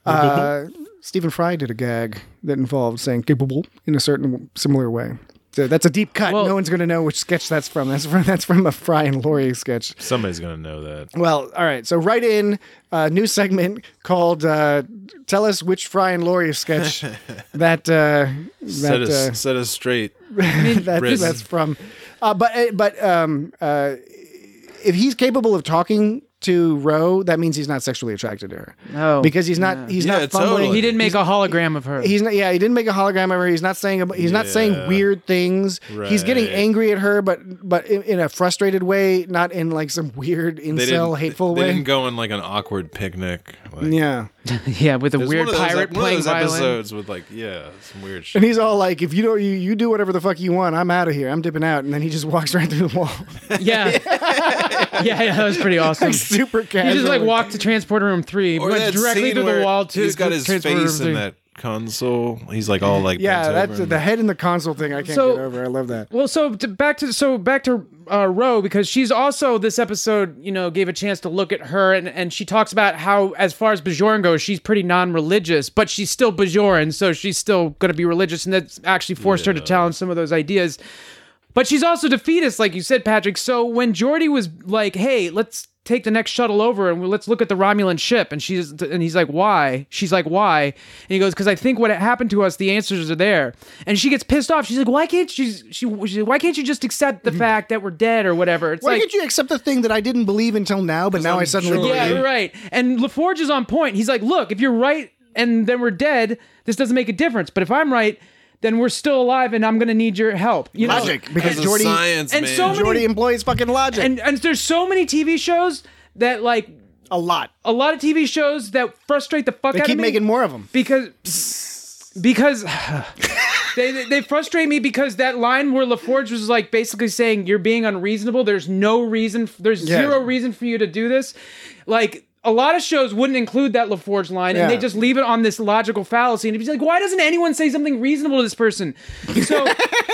Uh, Stephen Fry did a gag that involved saying capable in a certain similar way. So that's a deep cut. Well- no one's going to know which sketch that's from. That's from that's from a Fry and Laurie sketch. Somebody's gonna know that. Well, all right. So write in a new segment called uh, "Tell us which Fry and Laurie sketch that uh, Set that us, uh, set us straight. that Riz. that's from." Uh, but uh, but um, uh, if he's capable of talking to Ro, that means he's not sexually attracted to her. No. because he's not. Yeah. He's Yeah, not fumbling. totally. He didn't make a hologram of her. He's not. Yeah, he didn't make a hologram of her. He's not saying. He's not saying Yeah. weird things. He's getting Right. angry at her, but but in, in a frustrated way, not in like some weird They incel didn't, hateful they way. didn't go on like an awkward picnic. Like, Yeah. yeah, with a There's weird one of those, pirate one of playing those violin. episodes with like, yeah, some weird And shit. he's all like, "If you don't, you, you do whatever the fuck you want. I'm out of here. I'm dipping out." And then he just walks right through the wall, Yeah. yeah, yeah, that was pretty awesome. like super He casual. just like walked to transporter room three, Or went that directly scene through the where wall to he's got to his transporter room face in three. that console. He's like all like Yeah, bent that's over and- the head in the console thing. I can't So- get over. I love that. Well, so to, back to so back to uh, Ro, because she's also this episode, you know, gave a chance to look at her, and, and she talks about how, as far as Bajoran goes, she's pretty non-religious, but she's still Bajoran, so she's still going to be religious, and that's actually forced her to challenge some of those ideas. But she's also defeatist, like you said, Patrick. So when Geordi was like, "Hey, let's take the next shuttle over and let's look at the Romulan ship," and she's and he's like, "Why?" She's like, "Why?" And he goes, "Because I think what happened to us, the answers are there." And she gets pissed off. She's like, "Why can't she? She, she's like, why can't you just accept the fact that we're dead or whatever?" It's Why like, can't you accept the thing that I didn't believe until now, but now I I'm suddenly sure- believe? yeah, right. And LaForge is on point. He's like, "Look, if you're right and then we're dead, this doesn't make a difference. But if I'm right, then we're still alive, and I'm going to need your help." You know? Logic, because It's a Geordi science, and man. so many- Geordi employs fucking logic. And and there's so many T V shows that like a lot. a lot of T V shows that frustrate the fuck They out keep of me making more of them. because because they, they they frustrate me because that line where LaForge was like basically saying you're being unreasonable. There's no reason. There's Yeah. zero reason for you to do this. Like. A lot of shows wouldn't include that LaForge line, and Yeah. they just leave it on this logical fallacy. And it'd be like, why doesn't anyone say something reasonable to this person? So,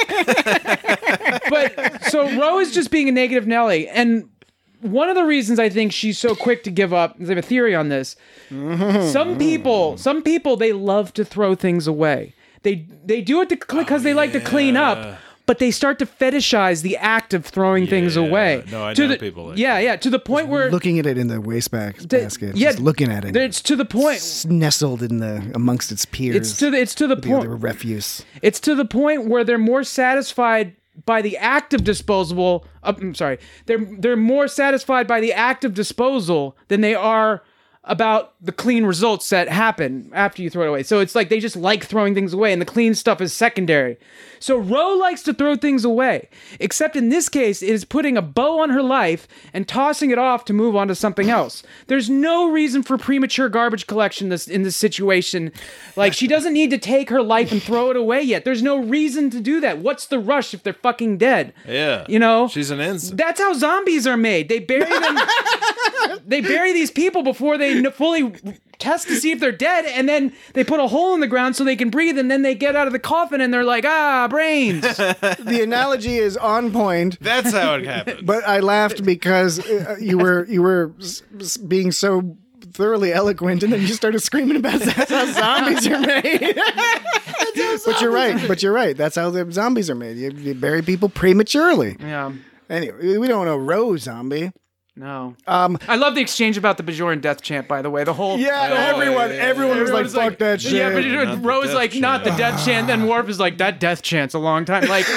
but so Ro is just being a negative Nelly, and one of the reasons I think she's so quick to give up is I have a theory on this. Some people, some people, they love to throw things away. They they do it because they like to clean up. But they start to fetishize the act of throwing things Yeah. away. No, I to know the, people like yeah, yeah, to the point where Looking at it in the wastebasket, the- basket, yeah, just looking at it. It's to the point. It's nestled in the amongst its peers. It's to the it's to the the point. other refuse. It's to the point where they're more satisfied by the act of disposable. Uh, I'm sorry, they're they're more satisfied by the act of disposal than they are about the clean results that happen after you throw it away. So it's like they just like throwing things away, and the clean stuff is secondary. So Ro likes to throw things away, except in this case, it is putting a bow on her life and tossing it off to move on to something else. There's no reason for premature garbage collection this in this situation. Like, she doesn't need to take her life and throw it away yet. There's no reason to do that. What's the rush if they're fucking dead? Yeah. You know? She's an instant. That's how zombies are made. They bury them. They bury these people before they n- fully test to see if they're dead, and then they put a hole in the ground so they can breathe, and then they get out of the coffin and they're like, ah, brains. The analogy is on point, That's how it happened. but I laughed because uh, you were you were s- s- being so thoroughly eloquent, and then you started screaming about that's how zombies are made. But you're right. But you're right. That's how the zombies are made. You, you bury people prematurely. Yeah. Anyway, we don't know Ro zombie. No. Um, I love the exchange about the Bajoran death chant, by the way. The whole. yeah, Oh, everyone, yeah, everyone was like, Everyone's "Fuck that shit." Yeah, but Not the Ro is death like, not the chant. death chant. Then Worf is like, that death chant's a long time. Like,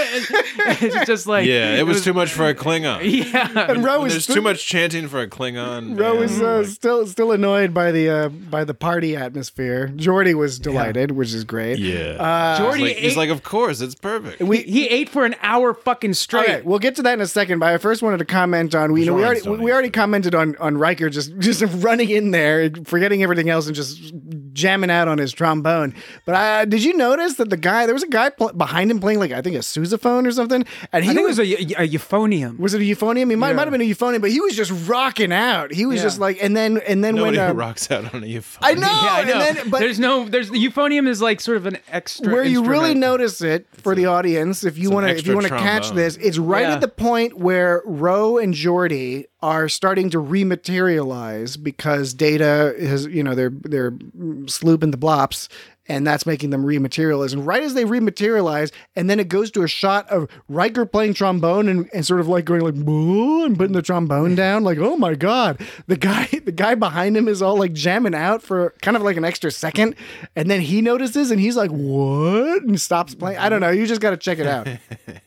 it's just like. Yeah, it was too much for a Klingon. Yeah. And Ro When is there's st- too much chanting for a Klingon. Ro man. was uh, still still annoyed by the uh, by the party atmosphere. Geordi was delighted, which is great. Yeah. Uh, Geordi He's like, he's ate- like, of course, it's perfect. we He ate for an hour fucking straight. Okay, we'll get to that in a second. But I first wanted to comment on we you know, we Bajorans already don't we eat already commented on on Riker just just running in there, forgetting everything else, and just jamming out on his trombone. But uh, did you notice that the guy there was a guy pl- behind him playing like I think a sousaphone or something, and he I think was. it was a, a euphonium. was it a euphonium? He might, Yeah. might have been a euphonium, but he was just rocking out. He was Yeah. just like, and then and then Nobody when uh, who rocks out on a euphonium. I know, Yeah, I know. and then but there's no, there's the euphonium is like sort of an extra. where you really instrument. notice it for the audience, if you an want to, if extra you want to catch trombone. this, it's right Yeah. at the point where Ro and Geordi are starting to rematerialize because Data is, you know, they're they're slooping the blops, and that's making them rematerialize. And right as they rematerialize, and then it goes to a shot of Riker playing trombone and, and sort of like going like, "Boo," and putting the trombone down, like, oh my God. The guy the guy behind him is all like jamming out for kind of like an extra second. And then he notices and he's like, what? And stops playing. I don't know. You just got to check it out.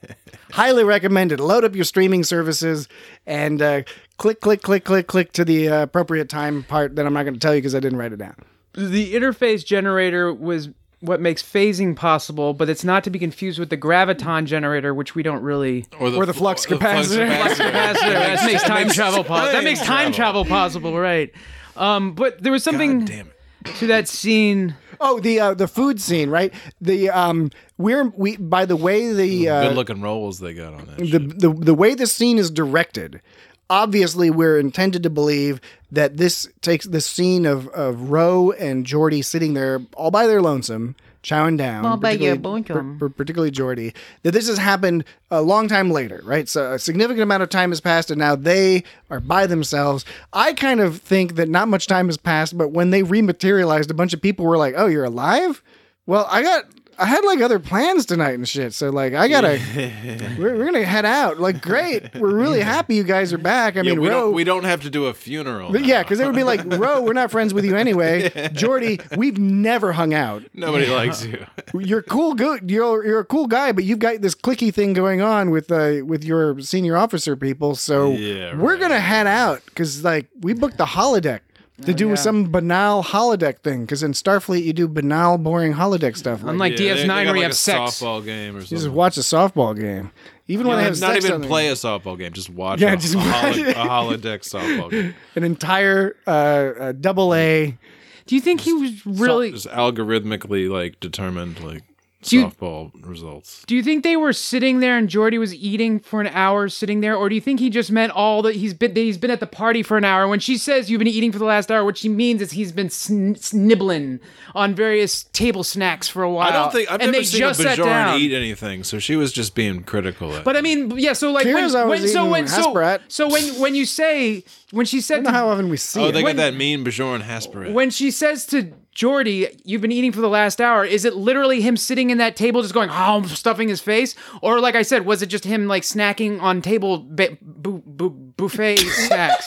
Highly recommended. Load up your streaming services and uh, click, click, click, click, click to the uh, appropriate time part that I'm not going to tell you because I didn't write it down. The interface generator was what makes phasing possible, but it's not to be confused with the graviton generator, which we don't really... Or Or the flux capacitor. Flux capacitor. That makes time travel possible. That makes time travel possible, right? Um, but there was something God damn it. to that scene. Oh, the uh, the food scene, right? The um, we're we by the way the uh, Good looking rolls they got on that. the, shit. the the way the scene is directed. Obviously, we're intended to believe that this takes the scene of of Ro and Geordi sitting there all by their lonesome, chowing down. All by your particularly- lonesome. per- per- particularly Geordi. That this has happened a long time later, right? So a significant amount of time has passed, and now they are by themselves. I kind of think that not much time has passed, but when they rematerialized, a bunch of people were like, "Oh, you're alive? Well, I got." I had like other plans tonight and shit, so like I gotta, we're, we're gonna head out. Like, great, we're really happy you guys are back. I Yeah, mean, we, Ro, don't, we don't have to do a funeral. but now. yeah, because they would be like, Ro, we're not friends with you anyway. Geordi, we've never hung out. Nobody likes you. You're cool, good. You're you're a cool guy, but you've got this clicky thing going on with uh with your senior officer people. So Yeah, we're right. gonna head out because like we booked the holodeck. To do yeah. some banal holodeck thing, because in Starfleet you do banal, boring holodeck stuff. Like, Unlike Yeah, D S they- they nine got where you like have a sex. softball game or you just something. watch a softball game, even when they Yeah, have not sex even on the- play a softball game. Just watch Yeah, a, just a, watch holo- it. a holodeck softball game. an entire uh, uh, double A. Do you think he was really... Just algorithmically like determined like Do you- softball results. Do you think they were sitting there and Geordi was eating for an hour sitting there? Or do you think he just meant all that he's been that he's been at the party for an hour? When she says you've been eating for the last hour, what she means is he's been sn- nibbling on various table snacks for a while. I don't think I've and never they seen just a sat Bajoran down. eat anything, so she was just being critical. At But I mean, yeah, so like Kira's when, always when so eating when so, Hasperat. so when when you say when she I said don't know to, how often we see oh, it. they when- got that mean Bajoran Hasperat. when she says to Geordi, you've been eating for the last hour, is it literally him sitting in that table just going, oh, stuffing his face? Or like I said, was it just him like snacking on table ba- bu- bu- buffet snacks?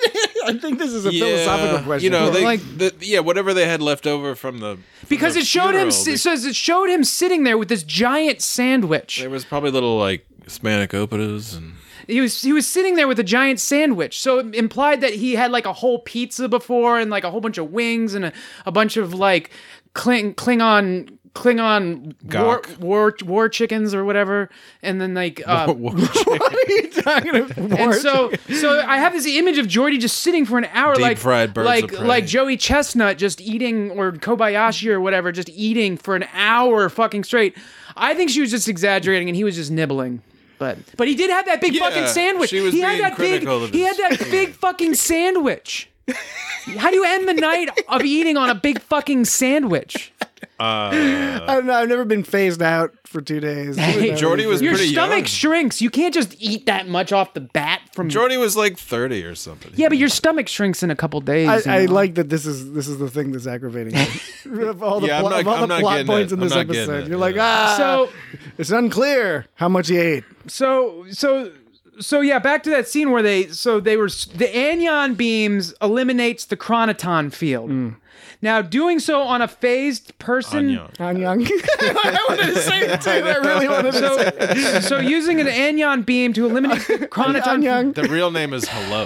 I think this is a Yeah, philosophical question. You know, they Like- the, yeah, whatever they had left over from the from Because the it showed him, funeral, they- it says it showed him sitting there with this giant sandwich. there was probably little like Hispanic operas and He was he was sitting there with a giant sandwich, so it implied that he had like a whole pizza before and like a whole bunch of wings and a, a bunch of like Kling, Klingon Klingon war, Gok. war war chickens or whatever, and then like uh, What are you talking about? and so so I have this image of Geordi just sitting for an hour, Deep like fried birds like of prey. like Joey Chestnut just eating, or Kobayashi or whatever, just eating for an hour fucking straight. I think she was just exaggerating, and he was just nibbling. But but he did have that big Yeah, fucking sandwich. she was he had being that big critical of he had his that big fucking sandwich. How do you end the night of eating on a big fucking sandwich? I don't know. I've never been phased out for two days. Hey, Geordi was Your pretty stomach young. shrinks. You can't just eat that much off the bat from Jordy was like thirty or something. Yeah, but your stomach shrinks in a couple days. I, you I know? like that this is this is the thing that's aggravating me. Of all the, Yeah, I'm pl- not- of all I'm the not plot getting points it. in I'm this not getting episode, it, you're like, yeah. ah, So it's unclear how much he ate. So so so yeah, back to that scene where they so they were the anion beams eliminates the chronoton field. Mm. Now, doing so on a phased person. Anya. I'm young. I wanted to say it too. I really wanted to say it. So, so using an anion beam to eliminate the I'm chronoton. young. The real name is Hello.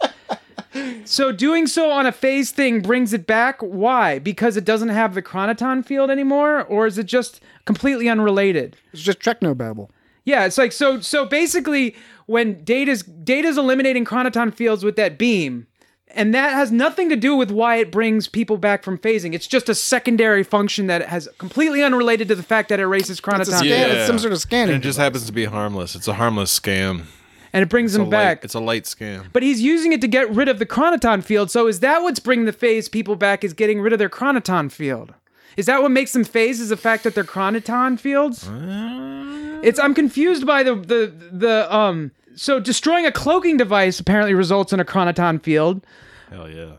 So doing so on a phase thing brings it back. Why? Because it doesn't have the chronoton field anymore, or is it just completely unrelated? It's just technobabble. Yeah, it's like so. So basically, when Data's Data's eliminating chronoton fields with that beam, and that has nothing to do with why it brings people back from phasing. It's just a secondary function that has completely unrelated to the fact that it erases chronoton, It's a scan. Yeah. It's some sort of scanning. And it just happens to be harmless. It's a harmless scam. and it brings It's a them light, back. it's a light scam. But he's using it to get rid of the chronoton field. So is that what's bringing the phase people back? Is getting rid of their chronoton field? Is that what makes them phase? Is the fact that they're chronoton fields? It's I'm confused by the the the um. so destroying a cloaking device apparently results in a chronoton field. Hell yeah.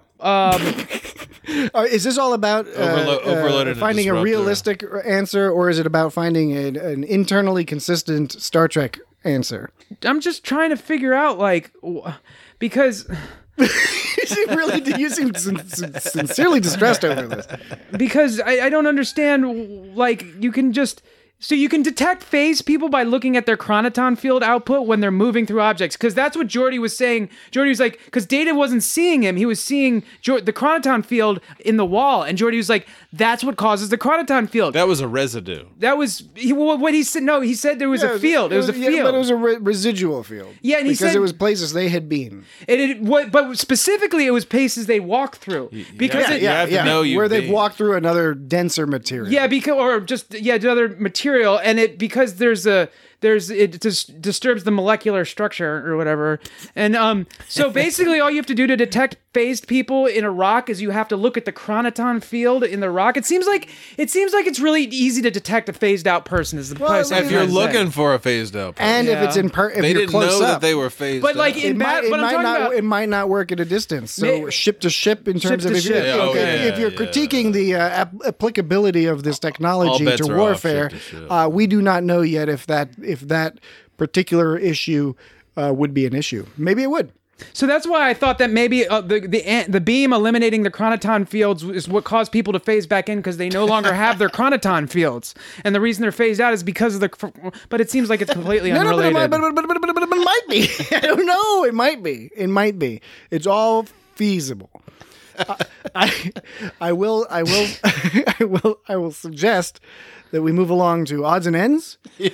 Uh, is this all about uh, Overlo- uh, overloaded and finding a disruptor. realistic answer, or is it about finding a, an internally consistent Star Trek answer? I'm just trying to figure out, like, wh- because you really do. You seem sin- sin- sincerely distressed over this. because I, I don't understand. Like, you can just so you can detect phase people by looking at their chronoton field output when they're moving through objects. Because that's what Geordi was saying. Geordi was like, because Data wasn't seeing him, he was seeing Jor- the chronoton field in the wall, and Geordi was like, that's what causes the chronoton field. That was a residue. That was he, what he said. No, he said there was Yeah, a field. It was, a yeah, field. but it was a re- residual field. Yeah, and he because said- it was places they had been. It, it what, but specifically, it was places they walked through because Yeah, it, you have to know you've where they've been. walked through another denser material. yeah, because or just yeah, another material, and it because there's a there's it just disturbs the molecular structure or whatever, and um, so basically, all you have to do to detect phased people in a rock is you have to look at the chronoton field in the rock. It seems like it seems like it's really easy to detect a phased out person. Is the Well, place if If you're looking for a phased out person, and Yeah. if it's in per- if they you're didn't close know up, that they were phased But, like, out. in it Bat- might, it but I'm might talking not about- it might not work at a distance. So May- ship to ship in terms to of if, ship. you're- Yeah, oh, okay, yeah, if you're yeah. critiquing the uh, ap- applicability of this technology bets to are off warfare, ship to ship. uh, we do not know yet if that if that particular issue uh, would be an issue. Maybe it would. So that's why I thought that maybe uh, the the an- the beam eliminating the chronoton fields is what caused people to phase back in because they no longer have their chronoton fields, and the reason they're phased out is because of the. But it seems like it's completely No, no, but it, unrelated. might, but, but, but, but, but, but it might be. I don't know. It might be. It might be. It's all feasible. I, I, I will. I will. I will. I will suggest that we move along to odds and ends.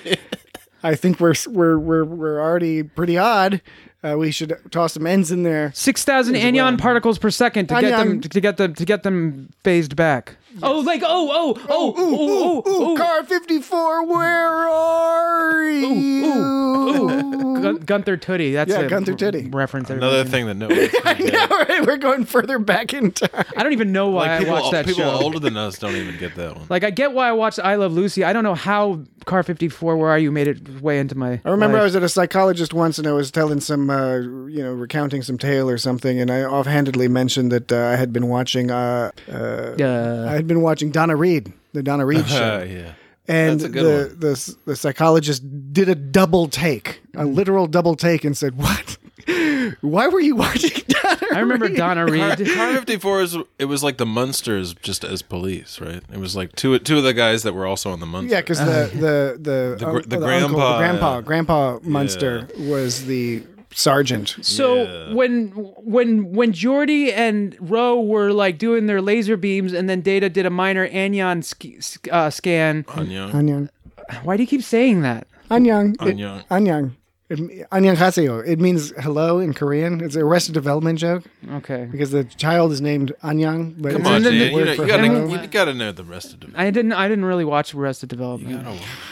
I think we're we're we're we're already pretty odd. Uh, we should toss some ends in there. Six thousand anion particles per second to get them Anion. to get them to get them phased back. Oh, like oh oh oh Ooh, ooh, oh oh ooh, oh. Car fifty-four, where are you? Gun- Gunther Tootie. That's Yeah, a Gunther Tootie. reference. Another everybody. thing that nobody I know, right? We're going further back in time. I don't even know why like people, I watched that people show. older than us don't even get that one. Like I get why I watched I Love Lucy. I don't know how Car fifty-four, Where Are You made its way into my. I remember life. I was at a psychologist once, and I was telling some, uh, you know, recounting some tale or something, and I offhandedly mentioned that uh, I had been watching, uh, uh, Uh, I had been watching Donna Reed, the Donna Reed show, Uh, yeah. and That's a good the, one. the the psychologist did a double take, a literal double take, and said, "What? Why were you watching Donna?" I remember Reed?" Donna Car, Reed. Car fifty-four is it was like the Munsters just as police, right? It was like two two of the guys that were also on the Munsters. Yeah, because the the the The gr- uh, the uncle, grandpa, the grandpa, yeah. grandpa Munster was the sergeant. So Yeah. when when when Geordi and Ro were like doing their laser beams, and then Data did a minor anion sk- sk- uh, scan. Anya. Anyang, Why do you keep saying that? Anyang, It- Anyang. Anyang. It- Annyeonghaseyo. It means hello in Korean. It's a Arrested Development joke Okay, because the child is named Anyang. But Come it's on, the Dan. You, word know, for you gotta hello. you gotta know the rest of it. I didn't I didn't really watch Arrested Development.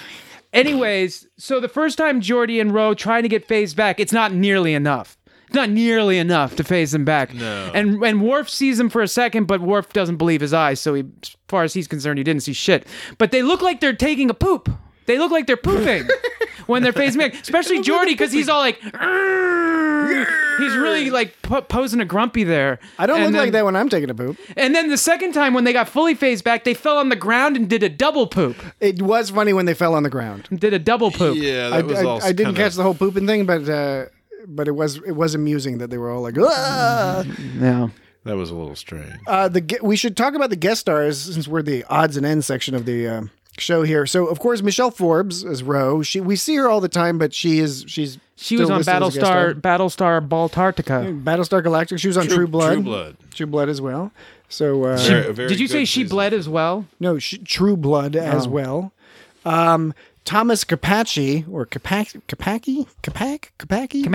Anyways, so the first time Geordi and Ro trying to get phased back, it's not nearly enough. It's not nearly enough to phase them back. No. And and Worf sees him for a second, but Worf doesn't believe his eyes, so he, as far as he's concerned, he didn't see shit. But they look like they're taking a poop. They look like they're pooping when they're phasing back, especially Geordi, because he's all like, "Arrgh." He's really like po- posing a grumpy there. I don't And look then- like that when I'm taking a poop. And then the second time when they got fully phased back, they fell on the ground and did a double poop. It was funny when they fell on the ground. Did a double poop. Yeah, I, that was I- all I didn't kinda- catch the whole pooping thing, but uh, but it was it was amusing that they were all like, "Ah!" Yeah. That was a little strange. Uh, the ge- we should talk about the guest stars since we're the odds and ends section of the uh, show here. So of course Michelle Forbes as Ro. She we see her all the time, but she is she's She still was on listed as a guest Battlestar Battlestar Baltartica. Battlestar Galactica. She was on True, True- Blood. True Blood. True Blood as well. So uh, Very- very Did you say good she season. bled as well? no, she, True Blood as Oh. well. Um, Thomas Capacci or Capac Capacci Capac Capacci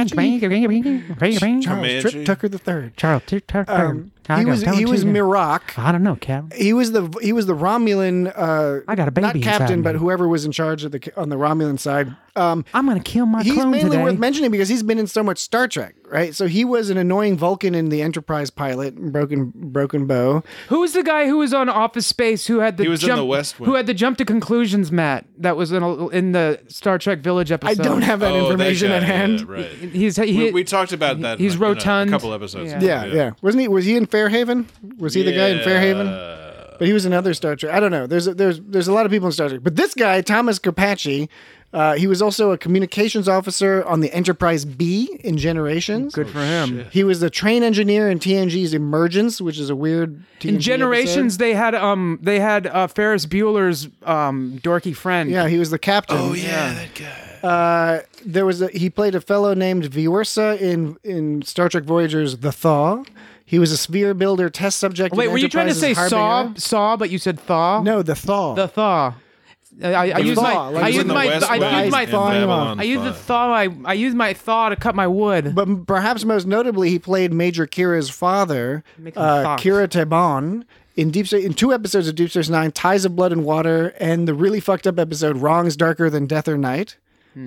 Capacci Charles Comanche? Trip Tucker the Third. Charles Tucker. Um, he was he was Mirak. I don't know, Cap. He was the he was the Romulan. Uh, I got a baby not captain, inside but me. whoever was in charge of the on the Romulan side Um, I'm gonna kill my he's clone mainly today. worth mentioning because he's been in so much Star Trek, right? So he was an annoying Vulcan in the Enterprise pilot, Broken Broken Bow. Who was the guy who was on Office Space who had the He was in jump, the West Wing. who had the jump to conclusions, Matt? That was in, a, in the Star Trek Village I episode. don't have that Oh, that information guy, at hand. yeah, right. He's he, we, we talked about that. he's in a, in rotund. a couple episodes. Yeah. ago, Yeah, yeah. Wasn't he? Was he in Fairhaven? Was he the guy in Fairhaven? But he was in other Star Trek. I don't know. There's a, there's there's a lot of people in Star Trek. But this guy, Thomas Carpacci, uh, he was also a communications officer on the Enterprise B in Generations. Good for him. He was the train engineer in T N G's Emergence, which is a weird T N G In Generations, episode. they had um they had uh, Ferris Bueller's um dorky friend. Yeah, he was the captain. Oh yeah, that guy. Uh, there was a, he played a fellow named Viorsa in in Star Trek Voyager's The Thaw. He was a sphere builder test subject. Wait, in were you trying to say Enterprise's saw Harbinger. saw, but you said thaw? No, The Thaw. the thaw. I, I, I The used thaw, my like I it's used in the my West I Wing used my in thawing him Babylon off. I used the five. thaw. I I used my thaw to cut my wood. But perhaps most notably, he played Major Kira's father, Make him uh, Fox. Kira Teban, in Deep Space, in two episodes of Deep Space Nine, Ties of Blood and Water, and the really fucked up episode Wrongs Darker Than Death or Night.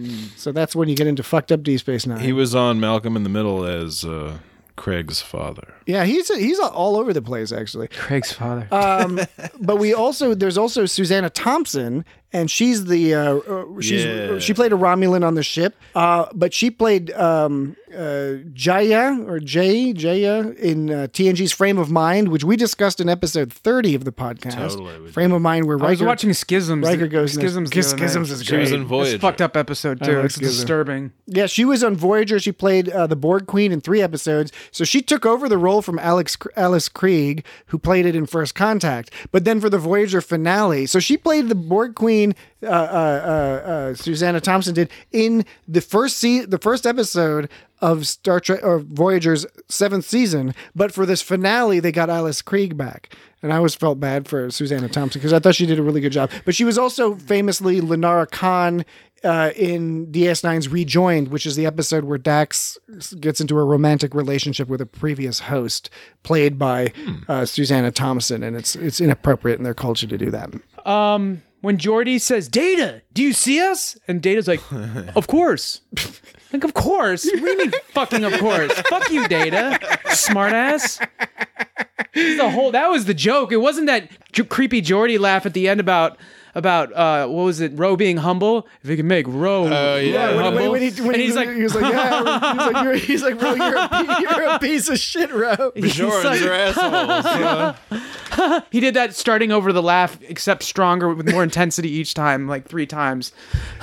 So that's when you get into fucked up Deep Space Nine. He was on Malcolm in the Middle as uh, Craig's father. yeah, he's he's all over the place actually. Craig's father. Um, but we also there's also Susanna Thompson, and she's the uh, uh, she's Yeah. she played a Romulan on the ship, uh, but she played um, uh, Jaya or Jay Jaya in uh, T N G's Frame of Mind, which we discussed in episode thirty of the podcast. Totally, we Frame of Mind, where I was Riker, watching Schisms. Riker goes in there. Schisms. the Kiss- other night. Schisms is She was great. in Voyager. It's a fucked up episode too. like It's Schism. disturbing. Yeah, she was on Voyager. She played uh, the Borg Queen in three episodes. So she took over the role from Alex Alice Krieg, who played it in First Contact. But then for the Voyager finale, so she played the Borg Queen. Uh, uh, uh, uh, Susanna Thompson did in the first se- the first episode of Star Trek or Voyager's seventh season. But for this finale, they got Alice Krieg back. And I always felt bad for Susanna Thompson because I thought she did a really good job. But she was also famously Lenara Khan uh, in D S nine's Rejoined, which is the episode where Dax gets into a romantic relationship with a previous host, played by uh, Susanna Thompson. And it's it's inappropriate in their culture to do that. Um, when Geordi says, "Data, do you see us?" and Data's like, "Of course." Like, of course. What do you mean, fucking of course? Fuck you, Data. Smartass. The whole that was the joke. It wasn't that j- creepy Geordi laugh at the end about about uh what was it? Ro being humble. If he can make Ro Oh, yeah. When, humble, when, when he, when and he, he's like, he was like, yeah, he's like, you're, he's like, bro, you're a, pi- you're a piece of shit, Ro. Bajorans like- are assholes. You know? he did that starting over the laugh, except stronger with more intensity each time, like three times.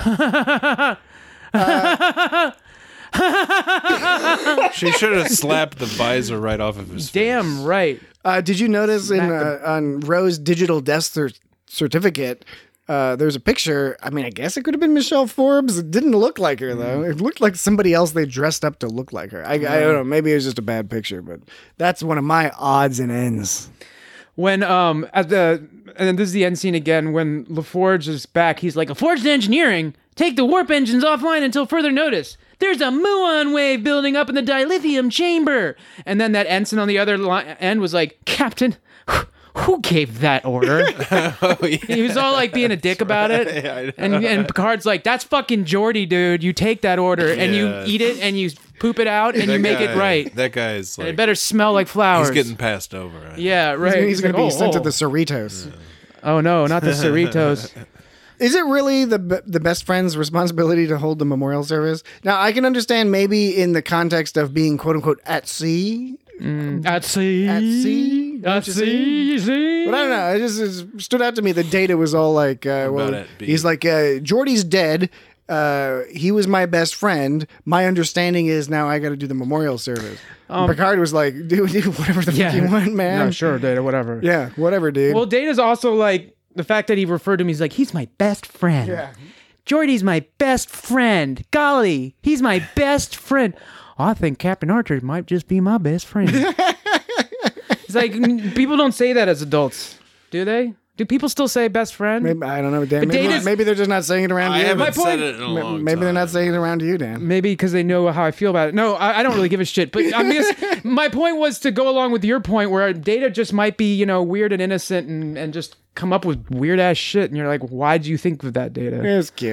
She should have slapped the visor right off of his face. Damn right. Uh, did you notice in Smack uh, on Ro's digital death cer- certificate? Uh, there's a picture. I mean, I guess it could have been Michelle Forbes. It didn't look like her though. It looked like somebody else they dressed up to look like her. I, I don't know. Maybe it was just a bad picture, but that's one of my odds and ends. When um at the and this is the end scene again when LaForge is back, he's like, LaForge Engineering, take the warp engines offline until further notice. There's a muon wave building up in the dilithium chamber. And then that ensign on the other li- end was like, Captain, who gave that order? Oh, yeah. He was all like being a dick about it. Yeah, I know. and and Picard's like, that's fucking Geordi, dude. You take that order and you Yeah. eat it and you poop it out and That you make guy- it right. That guy's like, It better smell like flowers. he's getting passed over. Right? yeah, right. He's, going to be like, sent oh, to the oh. Cerritos. Oh no, not the Cerritos. Is it really the be- the best friend's responsibility to hold the memorial service? Now, I can understand maybe in the context of being quote unquote at sea. At sea. At sea? At Don't you see? sea. sea. But I don't know. It just it stood out to me. The Data was all like, uh, well, it being- he's like, uh, Geordi's dead. Uh, he was my best friend. My understanding is now I got to do the memorial service. And Picard was like, dude, do whatever the fuck you want, man. Yeah, sure, Data, whatever. Yeah, whatever, dude. Well, Data's also like, the fact that he referred to him, he's like, he's my best friend. yeah. Geordi's my best friend. Golly, he's my best friend. I think Captain Archer might just be my best friend. It's like, n- people don't say that as adults, do they? Do people still say best friend? Maybe, I don't know, Dan. But Maybe, Data's- maybe they're just not saying it around I you. haven't My point- said it in a Ma- long Maybe they're not time. saying it around you, Dan. Maybe because they know how I feel about it. No, I, I don't really give a shit. But I mean, it's- my point was to go along with your point where Data just might be, you know, weird and innocent and, and just come up with weird ass shit. And you're like, why do you think of that, Data? It's cute.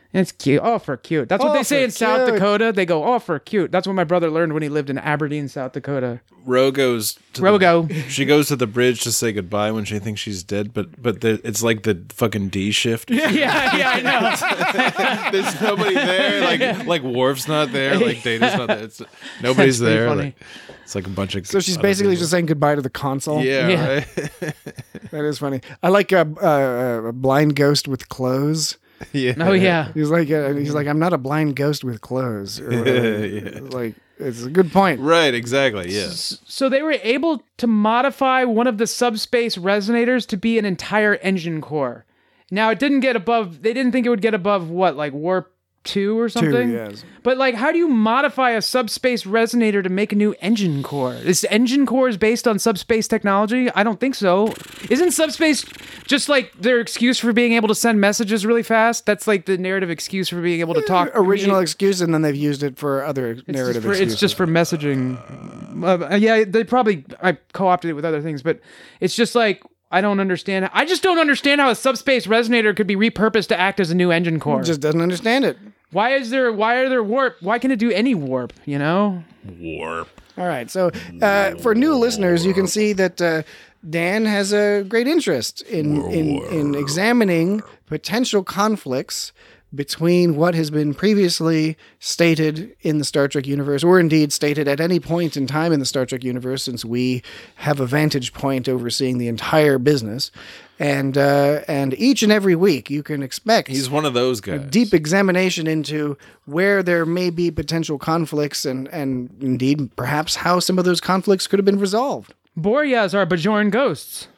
It's cute. Oh, for cute. That's what Oh, they say for in South cute. Dakota. They go, oh, for cute. That's what my brother learned when he lived in Aberdeen, South Dakota. Ro goes to Rogo. The, she goes to the bridge to say goodbye when she thinks she's dead, but but the, it's like the fucking D shift. yeah, yeah, I know. There's nobody there. Like like Worf's not there. Like Data's not there. It's, nobody's That's pretty there. funny. Like, it's like a bunch of. So she's other basically people. just saying goodbye to the console. Yeah. Yeah. Right? That is funny. I like a, a, a blind ghost with clothes. yeah. Oh, yeah. He's like, uh, he's like, I'm not a blind ghost with clothes. Or whatever. Yeah. Like, it's a good point. Right. Exactly. Yeah. So they were able to modify one of the subspace resonators to be an entire engine core. Now, it didn't get above, they didn't think it would get above what, like warp two or something? Two, yes. But like, how do you modify a subspace resonator to make a new engine core? Is engine core is based on subspace technology? I don't think so. Isn't subspace just like their excuse for being able to send messages really fast? That's like the narrative excuse for being able to talk. Original excuse, and then they've used it for other It's narrative just for, excuses. it's just for messaging. Uh, yeah, they probably I co-opted it with other things, but it's just like I don't understand. I just don't understand how a subspace resonator could be repurposed to act as a new engine core. just doesn't understand it. Why is there? Why are there warp? Why can it do any warp? You know. Warp. All right. So, uh, for new listeners, you can see that uh, Dan has a great interest in in, in examining potential conflicts between what has been previously stated in the Star Trek universe, or indeed stated at any point in time in the Star Trek universe, since we have a vantage point overseeing the entire business. And uh, and each and every week, you can expect He's one of those guys. deep examination into where there may be potential conflicts and, and indeed perhaps how some of those conflicts could have been resolved. Boreas are Bajoran ghosts.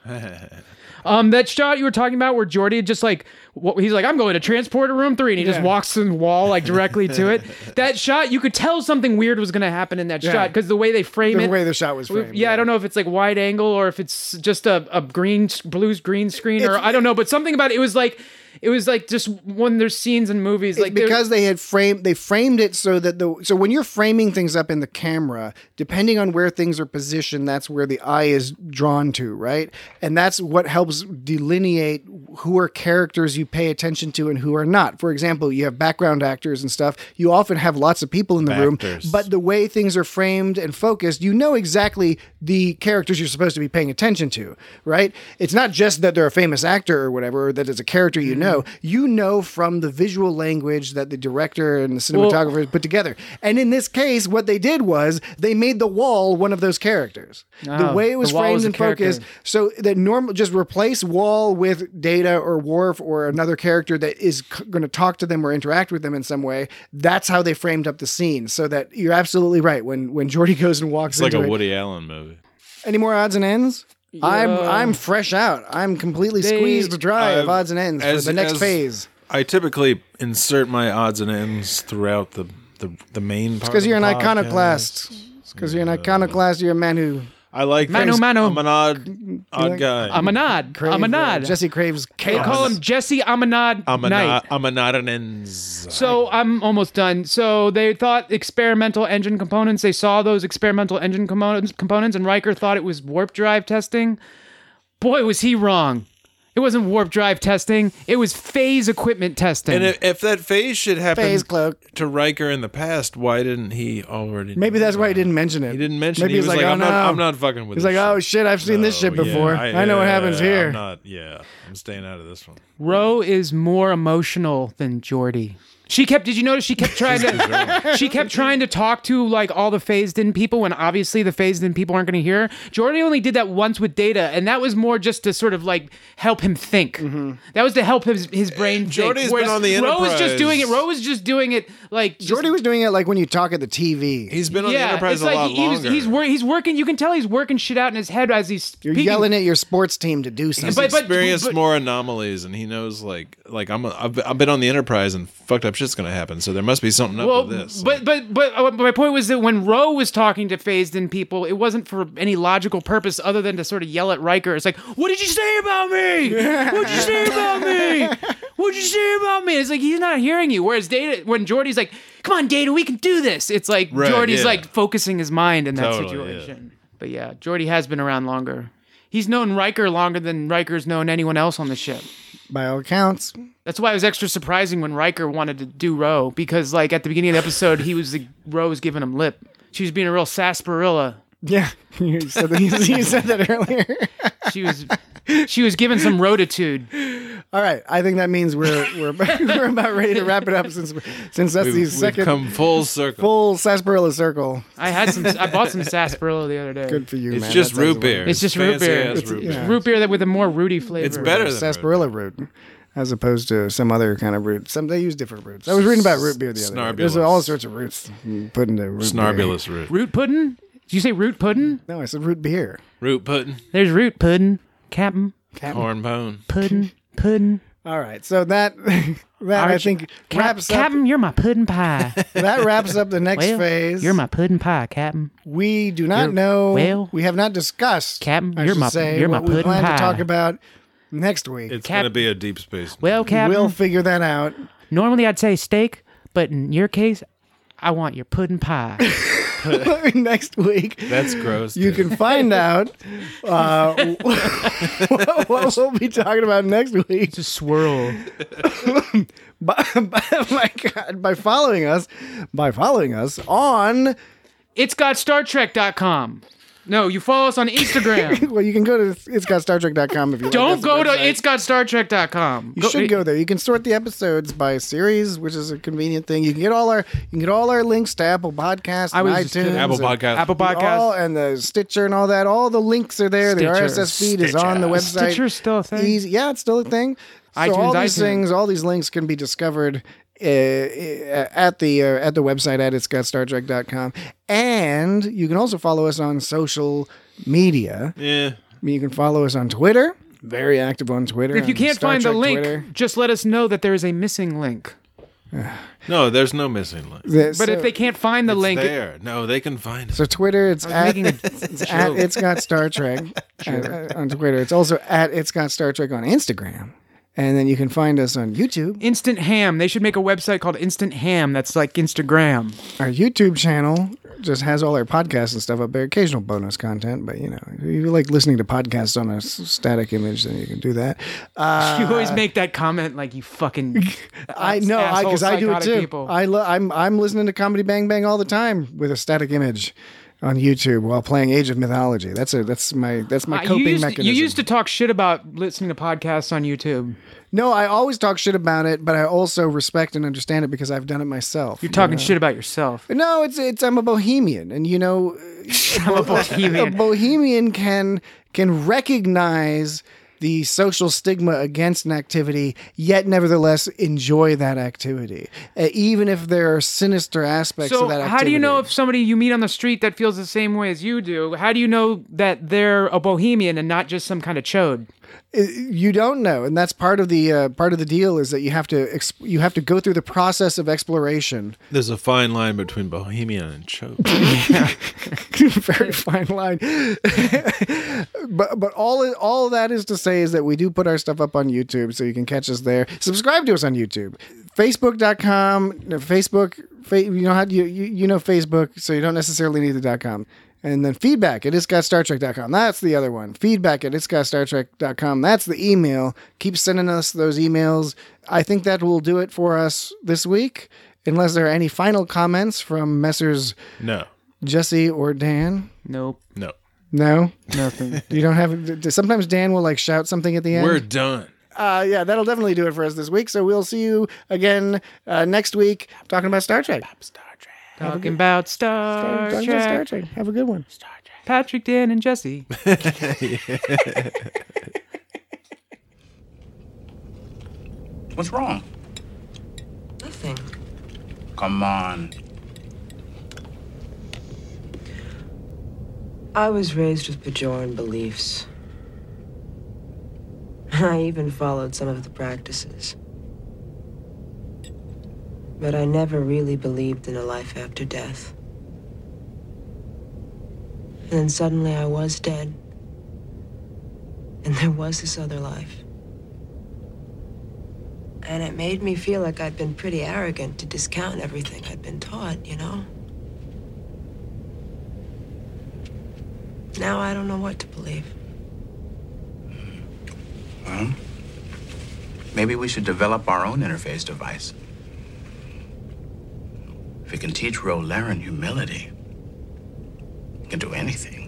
Um, that shot you were talking about where Geordi just like, what, he's like, I'm going to transporter room three, and he just Yeah. walks in the wall like directly to it. That shot, you could tell something weird was going to happen in that Yeah. shot because the way they frame The it. way the shot was framed. Yeah, I don't know if it's like wide angle or if it's just a, a green, blues green screen or It's- I don't know, but something about it, it was like, it was like just when there's scenes in movies, It's like they're- because they had framed they framed it so that the so when you're framing things up in the camera, depending on where things are positioned, that's where the eye is drawn to, right? And that's what helps delineate who are characters you pay attention to and who are not. For example, you have background actors and stuff. You often have lots of people in the room, Actors. but the way things are framed and focused, you know exactly the characters you're supposed to be paying attention to, right? It's not just that they're a famous actor or whatever, or that it's a character you know. You know from the visual language that the director and the cinematographer put together. And in this case, what they did was they made the wall one of those characters. the Oh, way it was the wall framed was a and focused, character. so that normal just replace Wall with Data or Worf or another character that is c- going to talk to them or interact with them in some way. That's how they framed up the scene. So that you're absolutely right. When when Geordi goes and walks It's like into a it. Woody Allen movie. Any more odds and ends? I'm Yeah. I'm fresh out. I'm completely They- squeezed dry of I've- odds and ends as- for the next as- phase. I typically insert my odds and ends throughout the the, the main part. Because you're an of the podcast. iconoclast. Because you're an iconoclast. You're a man who I like Mano, things- mano. I'm an odd, odd like- guy. I'm a nod. craves, I'm a uh, nod. Jesse Craves They chaos. call him Jesse Amanad I'm a Knight. not, I'm a not an ends. So I'm almost done. So they thought experimental engine components. They saw those experimental engine components, components, and Riker thought it was warp drive testing. Boy, was he wrong. It wasn't warp drive testing. It was phase equipment testing. And if, if that phase should happen Phase cloak. to Riker in the past, why didn't he already? Maybe know that's why he that? didn't mention it. He didn't mention. Maybe He he's was like, oh, I'm not. no. I'm not fucking with. He's this like, oh shit. shit, I've seen this No, shit yeah, before. I, know what happens yeah, here. I'm not. Yeah, I'm staying out of this one. Ro is more emotional than Geordi. She kept. Did you notice she kept trying to? She kept trying to talk to like all the phased-in people, when obviously the phased-in people aren't going to hear. Geordi only did that once with Data, and that was more just to sort of like help him think. That was to help his his brain. think. Geordi's been Whereas on the Ro was just Enterprise. doing it. Ro was just doing it like just- Geordi was doing it like when you talk at the T V. He's been on the yeah, Enterprise it's a like lot he was, longer. he's wor- he's working. You can tell he's working shit out in his head as he's You're speaking. yelling at your sports team to do something. He's But- but- experienced but- more anomalies, and he knows like like I'm. A, I've, I've been on the Enterprise, and fucked up shit's gonna happen. So there must be something up Well, with this. but but but uh, my point was that when Ro was talking to phased-in people, it wasn't for any logical purpose other than to sort of yell at Riker. It's like, "What did you say about me? What did you say about me? What did you say about me?" It's like he's not hearing you. Whereas Data, when Geordi's like, "Come on, Data, we can do this," it's like Right, Geordi's yeah. like focusing his mind in that Totally, situation. But yeah, Geordi has been around longer. He's known Riker longer than Riker's known anyone else on the ship. by all accounts. That's why it was extra surprising when Riker wanted to do Ro, because like at the beginning of the episode, he was the Ro was giving him lip. She was being a real sarsaparilla. Yeah, you said that, you said that earlier. She was she was giving some rotitude. All right, I think that means we're we're about, we're about ready to wrap it up since since that's We've, the we've second come full circle. full sarsaparilla circle. I had some. I bought some sarsaparilla the other day. Good for you, It's man. just That sounds root beer. It's just root Fancy beer. ass It's- root yeah. beer. Root beer that with a more rooty flavor. It's better than sarsaparilla root, as opposed to some other kind of root. Some they use different roots. I was reading about root beer the other day. There's Snarbulous. all sorts of roots you put into root beer. Snarbulous root. Root pudding? Did you say root pudding? No, I said root beer. Root pudding. There's root pudding, Captain Corn bone. pudding, pudding. All right, so that that I think Cap- wraps up. Captain, you're my pudding pie. That wraps up the next well, phase. you're my pudding pie, Captain. We do not You're- know. well, we have not discussed. Captain, I you're should my- say, you're my what we pudding plan pie. to talk about next week. It's Cap- gonna be a deep space. Well, Captain, We'll figure that out. normally I'd say steak, but in your case, I want your pudding pie. Next week. That's gross. You dude. can find out uh, what, what we'll be talking about next week Just swirl. by, by, my God, by following us, by following us on. It's got Star Trek dot com. No, you follow us on Instagram. Well, you can go to it's got star trek dot com if you Don't like. That's go the to website. it's got Star Trek dot com. You should go there. You can sort the episodes by series, which is a convenient thing. You can get all our you can get all our links to Apple Podcasts, I and was just iTunes, kidding. Apple and- Podcast. Apple All, Podcast. and the Stitcher and all that. All the links are there. The Stitcher. R S S feed is on the website. Stitcher's still a thing? Easy. Yeah, it's still a thing. So iTunes, all these iTunes. things, all these links can be discovered uh, at the uh, at the website at it's got star trek dot com. And you can also follow us on social media. Yeah. I mean, you can follow us on Twitter. Very active on Twitter. If you on can't Star find the Trek link, Twitter. just let us know that there is a missing link. No, there's no missing link. The- But so- if they can't find the It's link, there. No, they can find it. So Twitter, it's was at, making a it's at It's Got Star Trek uh, uh, on Twitter. It's also at It's Got Star Trek on Instagram. And then you can find us on YouTube. Instant Ham. They should make a website called Instant Ham. That's like Instagram. Our YouTube channel just has all our podcasts and stuff up there. Occasional bonus content, but you know, if you like listening to podcasts on a s- static image, then you can do that. Uh, you always make that comment like you fucking. I know, because I, do it psychotic too. people. I lo- I'm I'm listening to Comedy Bang Bang all the time with a static image on YouTube while playing Age of Mythology. That's a that's my that's my Uh, coping you used, mechanism. You used to talk shit about listening to podcasts on YouTube. No, I always talk shit about it, but I also respect and understand it because I've done it myself. You're talking you know? shit about yourself. No, it's it's I'm a bohemian, and you know, I'm a a bohemian. bohemian can can recognize the social stigma against an activity, yet nevertheless enjoy that activity, uh, even if there are sinister aspects So of that activity. how do you know if somebody you meet on the street that feels the same way as you do? How do you know that they're a bohemian and not just some kind of chode? You don't know, and that's part of the uh, part of the deal is that you have to exp- you have to go through the process of exploration. There's a fine line between bohemian and choke. Very fine line. but but all all of that is to say is that we do put our stuff up on YouTube, so you can catch us there. Subscribe to us on YouTube. Facebook dot com. Facebook. Fa- you know how you, you you know Facebook, so you don't necessarily need the .com. And then feedback at it's got star trek dot com. That's the other one. Feedback at it's got star trek dot com. That's the email. Keep sending us those emails. I think that will do it for us this week. Unless there are any final comments from Messrs. No. Jesse or Dan. Nope. No. No? Nothing. You don't have... Sometimes Dan will like shout something at the end. We're done. Uh, yeah, that'll definitely do it for us this week. So we'll see you again uh, next week talking about Star Trek. Star Trek. Talking about Star Talking Trek. about Star Trek. Have a good one. Patrick, Dan, and Jesse. What's wrong? Nothing. Come on. I was raised with Bajoran beliefs. I even followed some of the practices. But I never really believed in a life after death. And then suddenly I was dead. And there was this other life. And it made me feel like I'd been pretty arrogant to discount everything I'd been taught, you know? Now I don't know what to believe. Well, Maybe we should develop our own interface device. If we can teach Ro Laren humility, we can do anything.